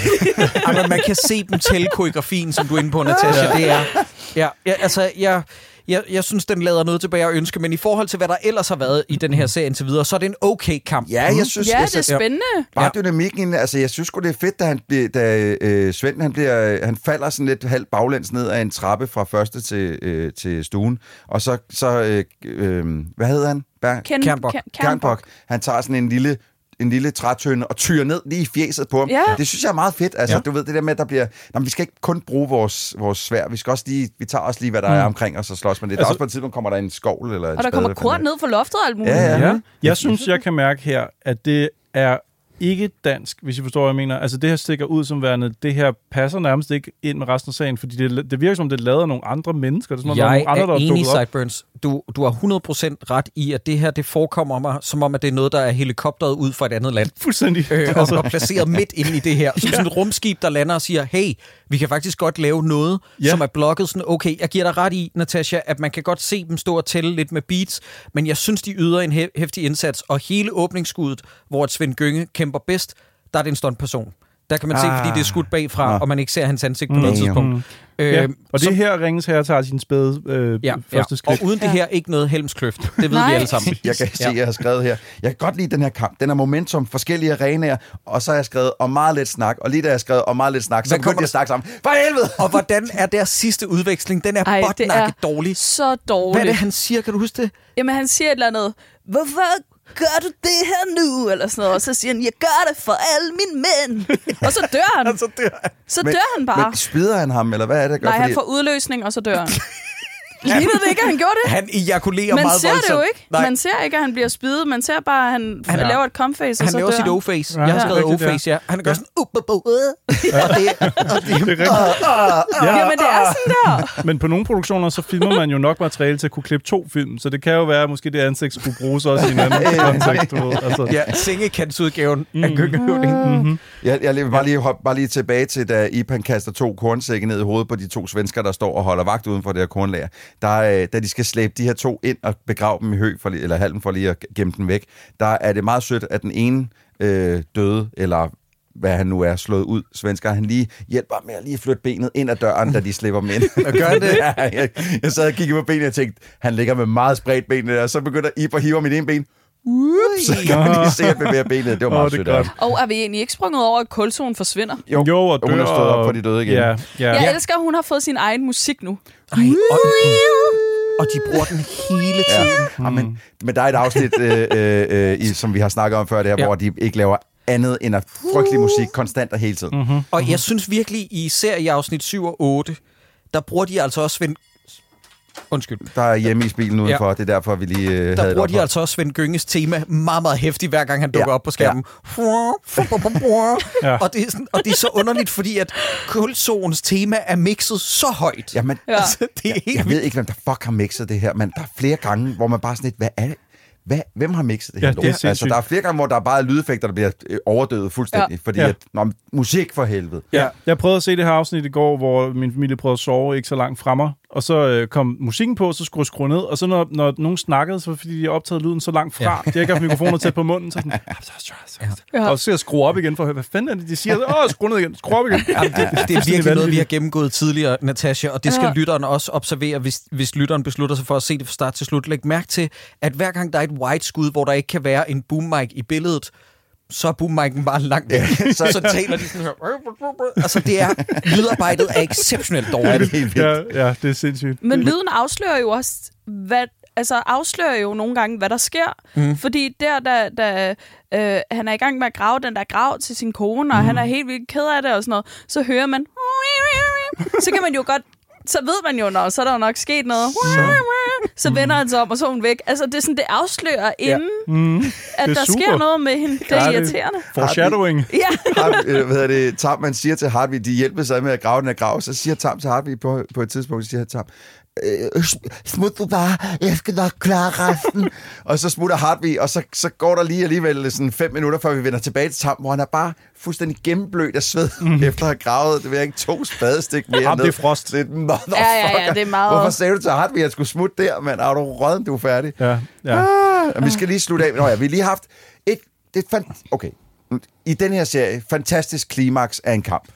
man kan se dem tælle koreografien, som du er inde på, Natasha. Det er... Jeg synes, den lader noget tilbage at ønske, men i forhold til, hvad der ellers har været i den her serie indtil videre, så er det en okay kamp. Ja, jeg synes... Ja, det er spændende. Bare dynamikken, altså jeg synes sgu det er fedt, da Svend han falder sådan lidt halvt baglæns ned af en trappe fra første til stuen, og så hvad hedder han? Kernbuk. Han tager sådan en lille trætønde og tyrer ned lige i fjeset på ham. Ja. Det synes jeg er meget fedt. Altså, du ved, det der med, at der bliver... Nå, vi skal ikke kun bruge vores sværd. Vi tager også lige, hvad der er omkring os og slås med det. Der er også på et tidspunkt, kommer der en skovl eller en Og der kommer korn ned fra loftet og alt muligt. Ja. Jeg synes, jeg kan mærke her, at det er ikke dansk, hvis I forstår, hvad jeg mener. Altså, det her stikker ud som værende, det her passer nærmest ikke ind med resten af sagen, fordi det virker som, det er lavet af nogle andre mennesker. Det er sådan, Jeg nogle andre, er enig, op. Sideburns. Du har 100% ret i, at det her, det forekommer mig, som om, at det er noget, der er helikopteret ud fra et andet land. Fuldstændig. Og placeret midt inde i det her. Som sådan et rumskib, der lander og siger, hey, vi kan faktisk godt lave noget, som er blokket sådan, okay, jeg giver dig ret i, Natasha, at man kan godt se dem stå og tælle lidt med beats, men jeg synes, de yder en heftig indsats, og hele åbningsskuddet, hvor et Svend Gjønge kæmper bedst, der er det en stuntperson. Der kan man se, fordi det er skudt bagfra, og man ikke ser hans ansigt på noget tidspunkt. Og det her Ringens Herre tager sin spæde første skridt. Og uden det her, ikke noget helmskløft. Det ved vi alle sammen. Jeg kan se, jeg har skrevet her. Jeg kan godt lide den her kamp. Den er momentum, forskellige arenaer, og så har jeg skrevet om meget lidt snak. Og lige da jeg har skrevet om meget lidt snak, så begyndte jeg at snakke sammen. For helvede! Og hvordan er deres sidste udveksling? Den er botnakket dårlig. Så dårligt. Hvad er det, han siger? Kan du huske det? Jamen, han siger et eller andet. Hvorfor gør du det her nu? Eller sådan noget. Og så siger han, jeg gør det for alle mine mænd. Og så dør han. Så dør han bare. Men spider han ham, eller hvad er det, der gør? Nej, han får udløsning, og så dør han. Ligner det ikke, at han gjorde det? Han ejakulerer Man meget ser voldsomt. det jo ikke. Nej. Man ser ikke, at han bliver spydet. Man ser bare, at han laver et comface, og Han så laver dør sit han. O-face. Jeg har skrevet O-face, ja. Han gør sådan... Jamen, det er sådan der. Men på nogle produktioner, så filmer man jo nok materiale til at kunne klippe 2 film, så det kan jo være, at måske det ansigt skulle bruges også i en anden kontekst. Altså. Ja, sengekantsudgaven af Gøngehøvdingen. Jeg vil bare lige tilbage til, da Ipan kaster 2 kornsække ned i hovedet på de 2 svensker, der står og holder vagt uden for det her kornlager. Da de skal slæbe de her 2 ind og begrave dem i eller halmen for lige at gemme den væk, der er det meget sødt, at den ene døde, eller hvad han nu er, slået ud, svensker. Han lige hjælper med at lige flytte benet ind ad døren, da de slipper dem ind. Og gør det? Ja, jeg sad og kiggede på benet og tænkte, han ligger med meget spredt benene, og så begynder Ib at hive mit ene ben. Så kan man lige se, at bevæge benet. Det var meget sødt. Og er vi egentlig ikke sprunget over, at kulsonen forsvinder? Jo, og hun er stået op for de døde igen. Ja. Jeg elsker, at hun har fået sin egen musik nu. Ej, og de bruger den hele tiden. Ja, men der er et afsnit, som vi har snakket om før, det her, hvor de ikke laver andet end at frygtelig musik konstant og hele tiden. Mm-hmm. Og jeg synes virkelig, i serieafsnit 7 og 8, der bruger de altså også Undskyld. Der er hjemme i bilen udenfor, det er derfor, vi lige havde der bruger de altså også Svend Gynges tema meget, meget hæftigt, hver gang han dukker op på skærmen. Ja. Og det er så underligt, fordi at kulsonens tema er mixet så højt. Jamen, altså, det er helt jeg ved ikke, hvem der fuck har mixet det her, men der er flere gange, hvor man bare sådan lidt, hvad er det? Hvem har mixet det her lort? Altså, der er flere gange, hvor der er bare lydeffekter, der bliver overdøvet fuldstændig, fordi at, musik for helvede. Ja. Jeg prøvede at se det her afsnit i går, hvor min familie prøvede at sove ikke så langt fra mig, og så kom musikken på, så skulle jeg skrue ned, og så når nogen snakkede, så fordi de optagede lyden så langt fra, de har ikke haft mikrofoner tæt på munden, så sådan, og så jeg skrue op igen for at høre, hvad fanden er det, de siger? Skru ned igen, skru op igen. Jamen, det er virkelig noget, vi har gennemgået tidligere, Natasha, og det skal lytteren også observere, hvis lytteren beslutter sig for at se det fra start til slut. Læg mærke til, at hver gang der er et wide-skud, hvor der ikke kan være en boom mic i billedet, så er boom-mic'en bare langt væk. Så taler de sådan her. Altså, lydarbejdet er exceptionelt dårligt. Ja, det er sindssygt. Men lyden afslører jo også, afslører jo nogle gange, hvad der sker. Fordi da han er i gang med at grave den der grav til sin kone, og han er helt vildt ked af det og sådan noget, så hører man... Så kan man jo godt... Så ved man jo, så er der jo nok sket noget. Så vender han sig om, og så er hun væk. Altså, det er sådan, det afslører inden, at der sker noget med hende. Det er irriterende. Foreshadowing. Ja. Tam, man siger til Hartvig, de hjælper sig med at grave den her grav, så siger Tam til Hartvig på et tidspunkt, så siger Tam, smut du bare, jeg skal nok klare resten. Og så smutter Hartvig, og så går der lige alligevel sådan 5 minutter, før vi vender tilbage til Tam, hvor han er bare fuldstændig gennemblødt af sved, efter at have gravet, det vil jeg ikke, 2 spadestik mere ned. Det er frost. Det er ja, det er meget... Hvorfor sagde du til Hartvig, at jeg skulle smutte der, mand? Er du rødden, du er færdig? Ja. Vi skal lige slutte af. Nå ja, vi har lige haft okay. I den her serie, fantastisk klimaks af en kamp.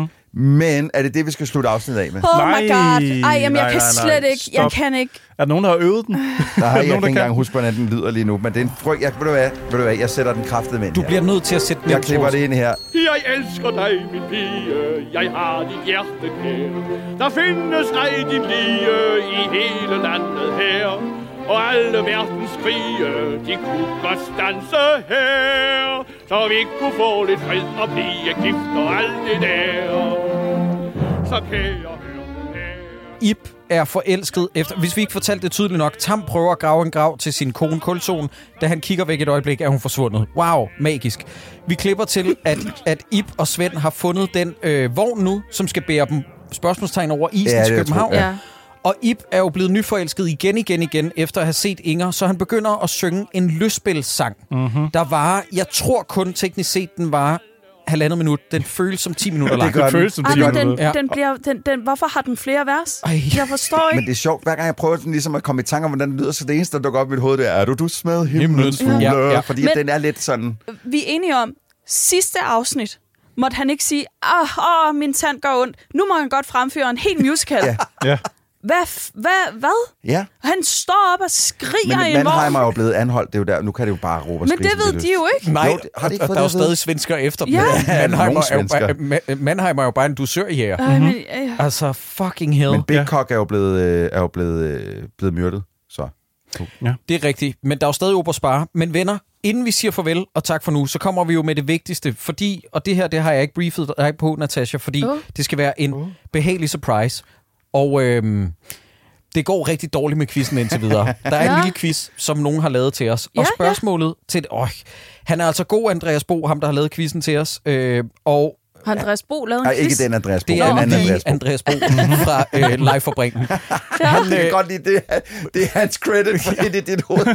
Men er det, vi skal slutte afsnittet af med? Oh my god. Jeg kan slet ikke. Jeg kan ikke. Er der nogen, der har øvet den? Nej, jeg kan ikke engang huske, hvordan den lyder lige nu. Men det er en frygt. Ved du hvad? Jeg sætter den kraftet med. Du bliver nødt til at sætte den. Jeg klipper det ind her. Jeg elsker dig, min pige. Jeg har dit hjerte kær. Der findes ej din lige i hele landet her. Og alle verdens krige, de kunne godt stanse her. Så vi kunne få lidt fred og blive gift og alt det der. Så kan jeg høre her. Ib er forelsket efter... Hvis vi ikke fortalte det tydeligt nok, Tam prøver at grave en grav til sin kone Kulson. Da han kigger væk et øjeblik, er hun forsvundet. Wow, magisk. Vi klipper til, at Ib og Svend har fundet den vogn nu, som skal bære dem spørgsmålstegn over isen til København. Ja. Og Ib er jo blevet nyforelsket igen, efter at have set Inger, så han begynder at synge en lystspilssang. Der var, jeg tror kun teknisk set, den var 1,5 minut. Den føles som 10 minutter lang. Det føles som 10 minutter. Hvorfor har den flere vers? Jeg forstår ikke. Men det er sjovt, hver gang jeg prøver den ligesom at komme i tanke om, hvordan den lyder, så det eneste, der dukker op i mit hoved, det er, du smed himlens fugle. Fordi men, den er lidt sådan... Vi er enige om, sidste afsnit måtte han ikke sige, min tand gør ondt. Nu må han godt fremføre en helt musical. Ja. Hvad? Ja. Han står op og skriger i en vogn. Mannheim er jo blevet anholdt, det er jo der. Nu kan det jo bare råbe og skrige. Men det ved de jo ikke. Nej, har de ikke der er jo stadig svensker efter dem. Ja. Mannheim er jo bare en dusørjæger. Altså, fucking hell. Men Big Cock er jo blevet myrdet, så... Ja. Det er rigtigt, men der er jo stadig Ober Spar. Men venner, inden vi siger farvel og tak for nu, så kommer vi jo med det vigtigste, fordi, og det har jeg ikke briefet dig på, Natasha, fordi det skal være en behagelig surprise. Og det går rigtig dårligt med quizzen indtil videre. Der er en lille quiz, som nogen har lavet til os. Og spørgsmålet til... han er altså god, Andreas Bo, ham der har lavet quizzen til os. Og har Andreas Bo lavet en quiz? Ikke den Andreas Bo. Det er Andreas Bo fra Live-fabrikken. Han kan godt lide det. Det er hans credit, fordi det er dit hoved.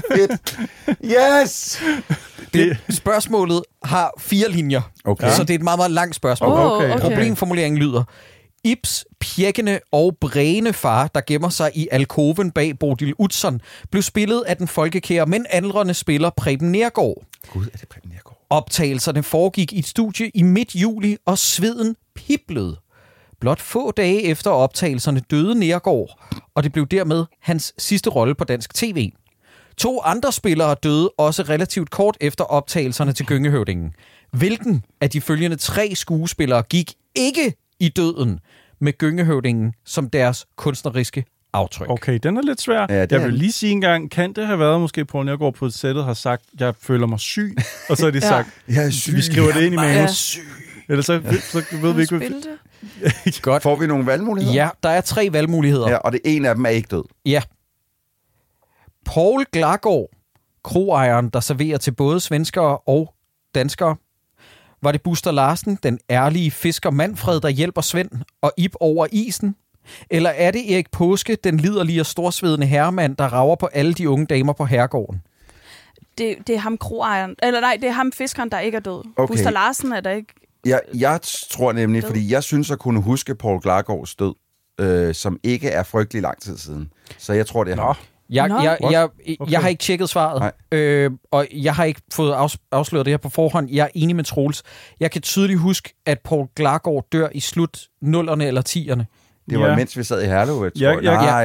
Yes! Spørgsmålet har 4 linjer, så det er et meget, meget langt spørgsmål. Okay. Problemformuleringen lyder... Ibs pjekkende og bræne far, der gemmer sig i alkoven bag Bodil Utzon, blev spillet af den folkekære, men aldrende spiller Preben Neergaard. Gud, er det Preben Neergaard? Optagelserne foregik i et studie i midt-juli, og sveden piblede. Blot få dage efter optagelserne døde Neergaard, og det blev dermed hans sidste rolle på dansk tv. 2 andre spillere døde også relativt kort efter optagelserne til Gyngehøvdingen. Hvilken af de følgende 3 skuespillere gik ikke i døden med Gyngehøvdingen som deres kunstneriske aftryk? Okay, den er lidt svær. Ja, jeg vil lige sige en gang, kan det have været måske Poul Neergaard på sættet har sagt, jeg føler mig syg, og så har de sagt, Jeg er syg. vi skriver det ind i manus. Ja. Ellers så ved vi ikke, Spil det. Godt. Får vi nogle valgmuligheder? Ja, der er 3 valgmuligheder. Ja, og det ene af dem er ikke død. Ja. Poul Glagaard, kroejeren, der serverer til både svenskere og danskere. Var det Buster Larsen, den ærlige fisker Manfred, der hjælper Svend og Ib over isen? Eller er det Erik Påske, den liderlige og storsvedende herremand, der rager på alle de unge damer på herregården? Det er ham kroejeren. Eller nej, det er ham fiskeren, der ikke er død. Okay. Buster Larsen er der ikke. Jeg tror nemlig, fordi jeg synes at kunne huske Poul Glagaards død, som ikke er frygtelig lang tid siden. Så jeg tror, det er ham. Jeg har ikke tjekket svaret, og jeg har ikke fået afsløret det her på forhånd. Jeg er enig med Troels. Jeg kan tydeligt huske, at Poul Glagaard dør i slut 0'erne eller 10'erne. Det var mens vi sad i Herlev, tror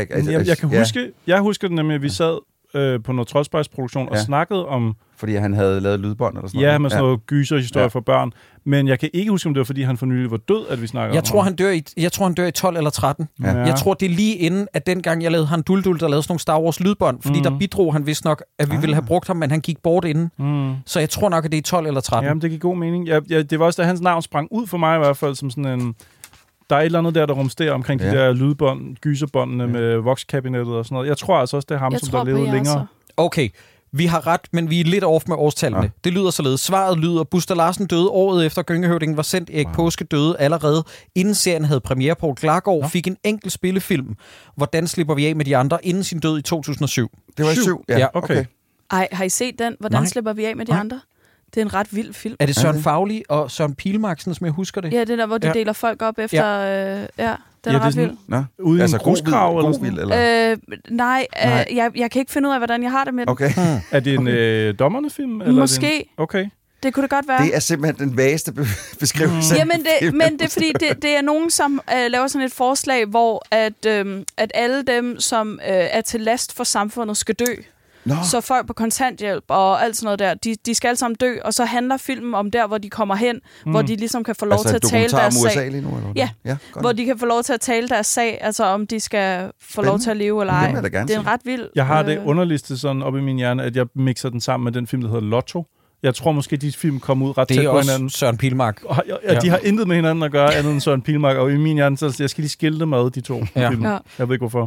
jeg. Jeg husker det nemlig, at vi sad på noget Troldspejlsproduktion og snakkede om... Fordi han havde lavet lydbånd eller sådan noget. Ja, med sådan noget gyserhistorie for børn. Men jeg kan ikke huske, om det var, fordi han for nylig var død, at vi snakkede om jeg tror, han dør i 12 eller 13. Ja. Jeg tror, det er lige inden, at dengang jeg lavede han Duldul, der lavede sådan nogle Star Wars lydbånd, fordi der bidrog han vist nok, at vi ville have brugt ham, men han gik bort inden. Så jeg tror nok, at det er 12 eller 13. Jamen, det giver god mening. Det var også, da hans navn sprang ud for mig i hvert fald, som sådan en... Der er et eller andet der rumsterer omkring de der lydbånd, gyserbåndene med vokskabinettet og sådan noget. Jeg tror altså også, det er ham, som der levede længere. Okay, vi har ret, men vi er lidt off med årstallene. Ja. Det lyder således. Svaret lyder, Buster Larsen døde året efter Gyngehøvdingen var sendt. Erik Påske døde allerede, inden serien havde premiere. Poul Glagaard fik en enkelt spillefilm. Hvordan slipper vi af med de andre, inden sin død i 2007? Det var i 7? Ja, okay. Ej, har I set den? Hvordan slipper vi af med de andre? Det er en ret vild film. Er det Søren Fauli og Søren Pilmarksen, som jeg husker det? Ja, det der, hvor de deler folk op efter... Den er ret vild. Uden altså, gruskrav eller sådan eller? Nej, jeg kan ikke finde ud af, hvordan jeg har det med den. Okay. Er det en dommerne-film? Eller måske. Okay. Det kunne det godt være. Det er simpelthen den vageste beskrivelse. Jamen, men det er fordi, det er nogen, som laver sådan et forslag, hvor at alle dem, som er til last for samfundet, skal dø. No. Så folk på kontanthjælp og alt sådan noget der, de skal alle sammen dø, og så handler filmen om der, hvor de kommer hen, hvor de ligesom kan få lov til at tale deres sag. USA lige nu, eller ja, hvor de kan få lov til at tale deres sag, altså om de skal få lov til at leve eller ej. Det er en ret vild... Jeg har det underlistet sådan op i min hjerne, at jeg mixer den sammen med den film, der hedder Lotto. Jeg tror måske, de film kom ud ret tæt på hinanden. Det er også Søren Pilmark. De har intet med hinanden at gøre, andet end Søren Pilmark, og i min hjerne, så jeg skal lige skille dem ad, de to film. Ja. Jeg ved ikke, hvorfor.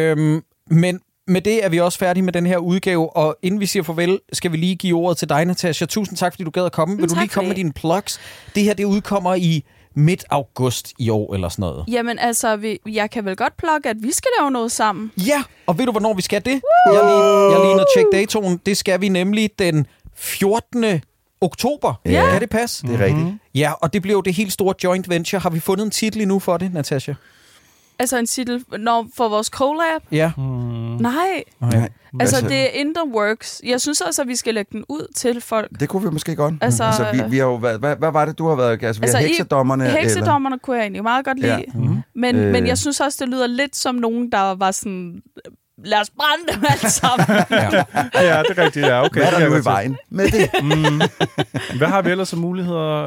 Men med det er vi også færdige med den her udgave, og inden vi siger farvel, skal vi lige give ordet til dig, Natasha. Tusind tak, fordi du gad at komme. Vil du lige komme med dine plugs? Det her, det udkommer i midt-august i år, eller sådan noget. Jamen altså, jeg kan vel godt plukke, at vi skal lave noget sammen. Ja, og ved du, hvornår vi skal det? Jeg lige inde og tjekke datoen. Det skal vi nemlig den 14. oktober. Ja. Kan det passe? Det er rigtigt. Ja, og det bliver jo det helt store joint venture. Har vi fundet en titel endnu for det, Natasha? Altså en titel for vores collab? Ja. Nej. Altså, det er in the works. Jeg synes også, at vi skal lægge den ud til folk. Det kunne vi måske godt. Altså vi har jo været... Hvad var det, du har været? Altså, vi har heksedommerne. Heksedommerne kunne jeg egentlig meget godt lide. Ja. Men jeg synes også, det lyder lidt som nogen, der var sådan... Lad os brænde dem alt sammen. Ja, det er rigtigt. Ja, okay. Hvad er der nu i vejen med det? Hvad har vi ellers af muligheder?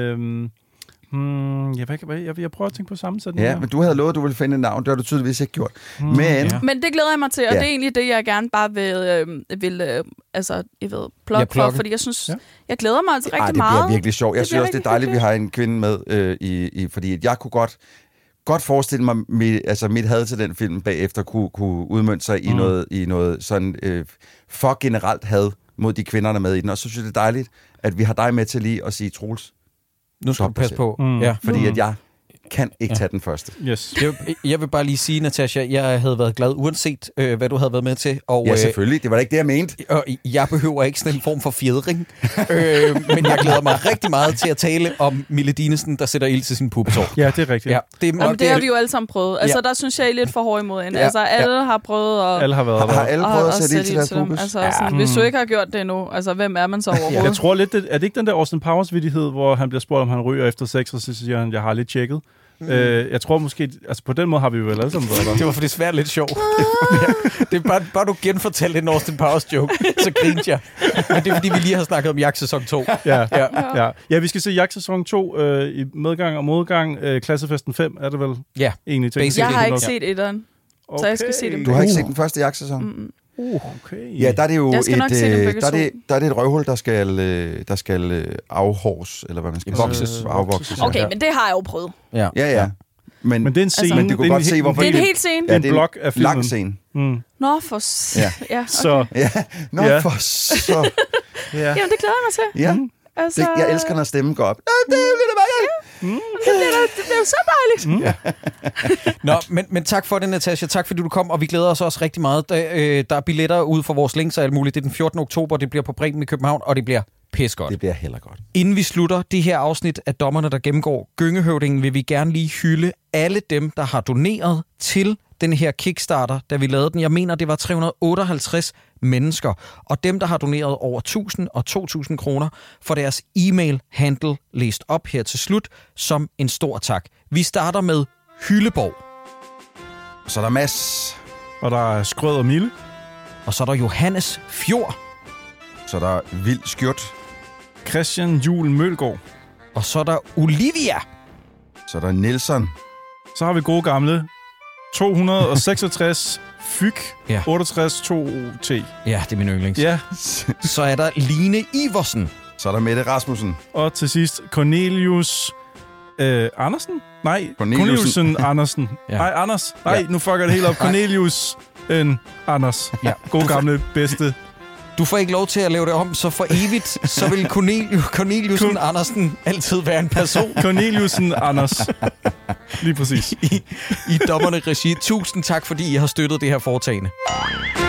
Jeg prøver at tænke på sammensætningen. Ja, men du havde lovet, at du ville finde et navn. Det har du tydeligvis ikke gjort. Men det glæder jeg mig til, og det er egentlig det, jeg gerne bare vil plukke for, fordi jeg synes, jeg glæder mig altså rigtig meget. Det bliver virkelig sjovt. Jeg synes også, det er dejligt, at vi har en kvinde med, fordi jeg kunne godt forestille mig, mit had til den film bagefter kunne udmønte sig i noget sådan for generelt had mod de kvinder, der er med i den. Og så synes jeg, det er dejligt, at vi har dig med til lige at sige, Troels, nu skal du passe på. Fordi at kan ikke tage den første. Yes. Jeg vil bare lige sige, Natasha, jeg havde været glad uanset, hvad du havde været med til. Og, Ja, selvfølgelig. Det var da ikke det, jeg mente. Og jeg behøver ikke sådan en form for fjedring. Men jeg glæder mig rigtig meget til at tale om Mille Dinesen, der sætter ild til sin pubetår. Ja, det er rigtigt. Ja, det har vi jo alle sammen prøvet. Altså, der synes jeg, I er lidt for hård imod hende. Altså, alle har prøvet at... Alle har været Har alle prøvet at sætte ild til deres pubes? Altså, sådan, hvis du ikke har gjort det endnu, altså, hvem er man så overhovedet? Jeg tror lidt, er det ikke den der Austin Powers-vittighed, hvor han bliver spurgt, om han ryger efter sex, og så siger han, jeg har lidt tjekket. Jeg tror måske, altså på den måde har vi jo alle sammen været der. Det var for det svært lidt sjovt. Det er bare du genfortalte en Austin Powers joke, så grinte jeg. Men det er fordi, vi lige har snakket om jagtsæson 2. Ja, vi skal se jagtsæson 2 i medgang og modgang. Klassefesten 5 er det vel? Ja, egentlig. Jeg har ikke set etteren, så jeg skal se dem. Du har ikke set den første jagtsæson? Okay. Ja, der er det jo der er et røvhul, der skal afhårs, eller hvad man skal sige. Afvokses. Okay, men det har jeg jo prøvet. Ja. Men det er en scene. Men du kunne godt se, hvorfor... Det er en hel scene. Det er en blok af filmen. Lang scene. Nå, for... Ja. Okay. Så... Ja. For så... Jamen, det glæder jeg mig til. Ja. Altså... Jeg elsker, når stemmen går op. Det er jo så dejligt. Nå, men tak for det, Natasha. Tak fordi du kom, og vi glæder os også rigtig meget. Der er billetter ude for vores links og alt muligt. Det er den 14. oktober, det bliver på Bremen i København, og det bliver pissegodt. Det bliver heller godt. Inden vi slutter det her afsnit af Dommerne, der gennemgår Gyngehøvdingen, vil vi gerne lige hylde alle dem, der har doneret til den her Kickstarter, da vi lavede den. Jeg mener, det var 358 mennesker, og dem, der har doneret over 1.000 og 2.000 kroner, for deres e-mail-handle læst op her til slut som en stor tak. Vi starter med Hylleborg. Så er der Mads. Og der er Skrød og Mille. Og så er der Johannes Fjord. Så er der Vild Skjort. Christian Juhl Mølgaard. Og så er der Olivia. Så er der Nielsen. Så har vi gode gamle 266 Fyk, 68 2T. Ja, det er min yndlings. Ja. Så er der Line Iversen. Så er der Mette Rasmussen. Og til sidst Cornelius Andersen? Nej, Corneliusen Andersen. Ja. Nej, Anders. Nej, nu fucker det helt op. Cornelius Anders. Ja. God gamle, bedste. Du får ikke lov til at lave det om, så for evigt, så vil Corneliusen Andersen altid være en person. Corneliusen Anders. Lige præcis. I Dommerne Regi. Tusind tak, fordi I har støttet det her foretagende.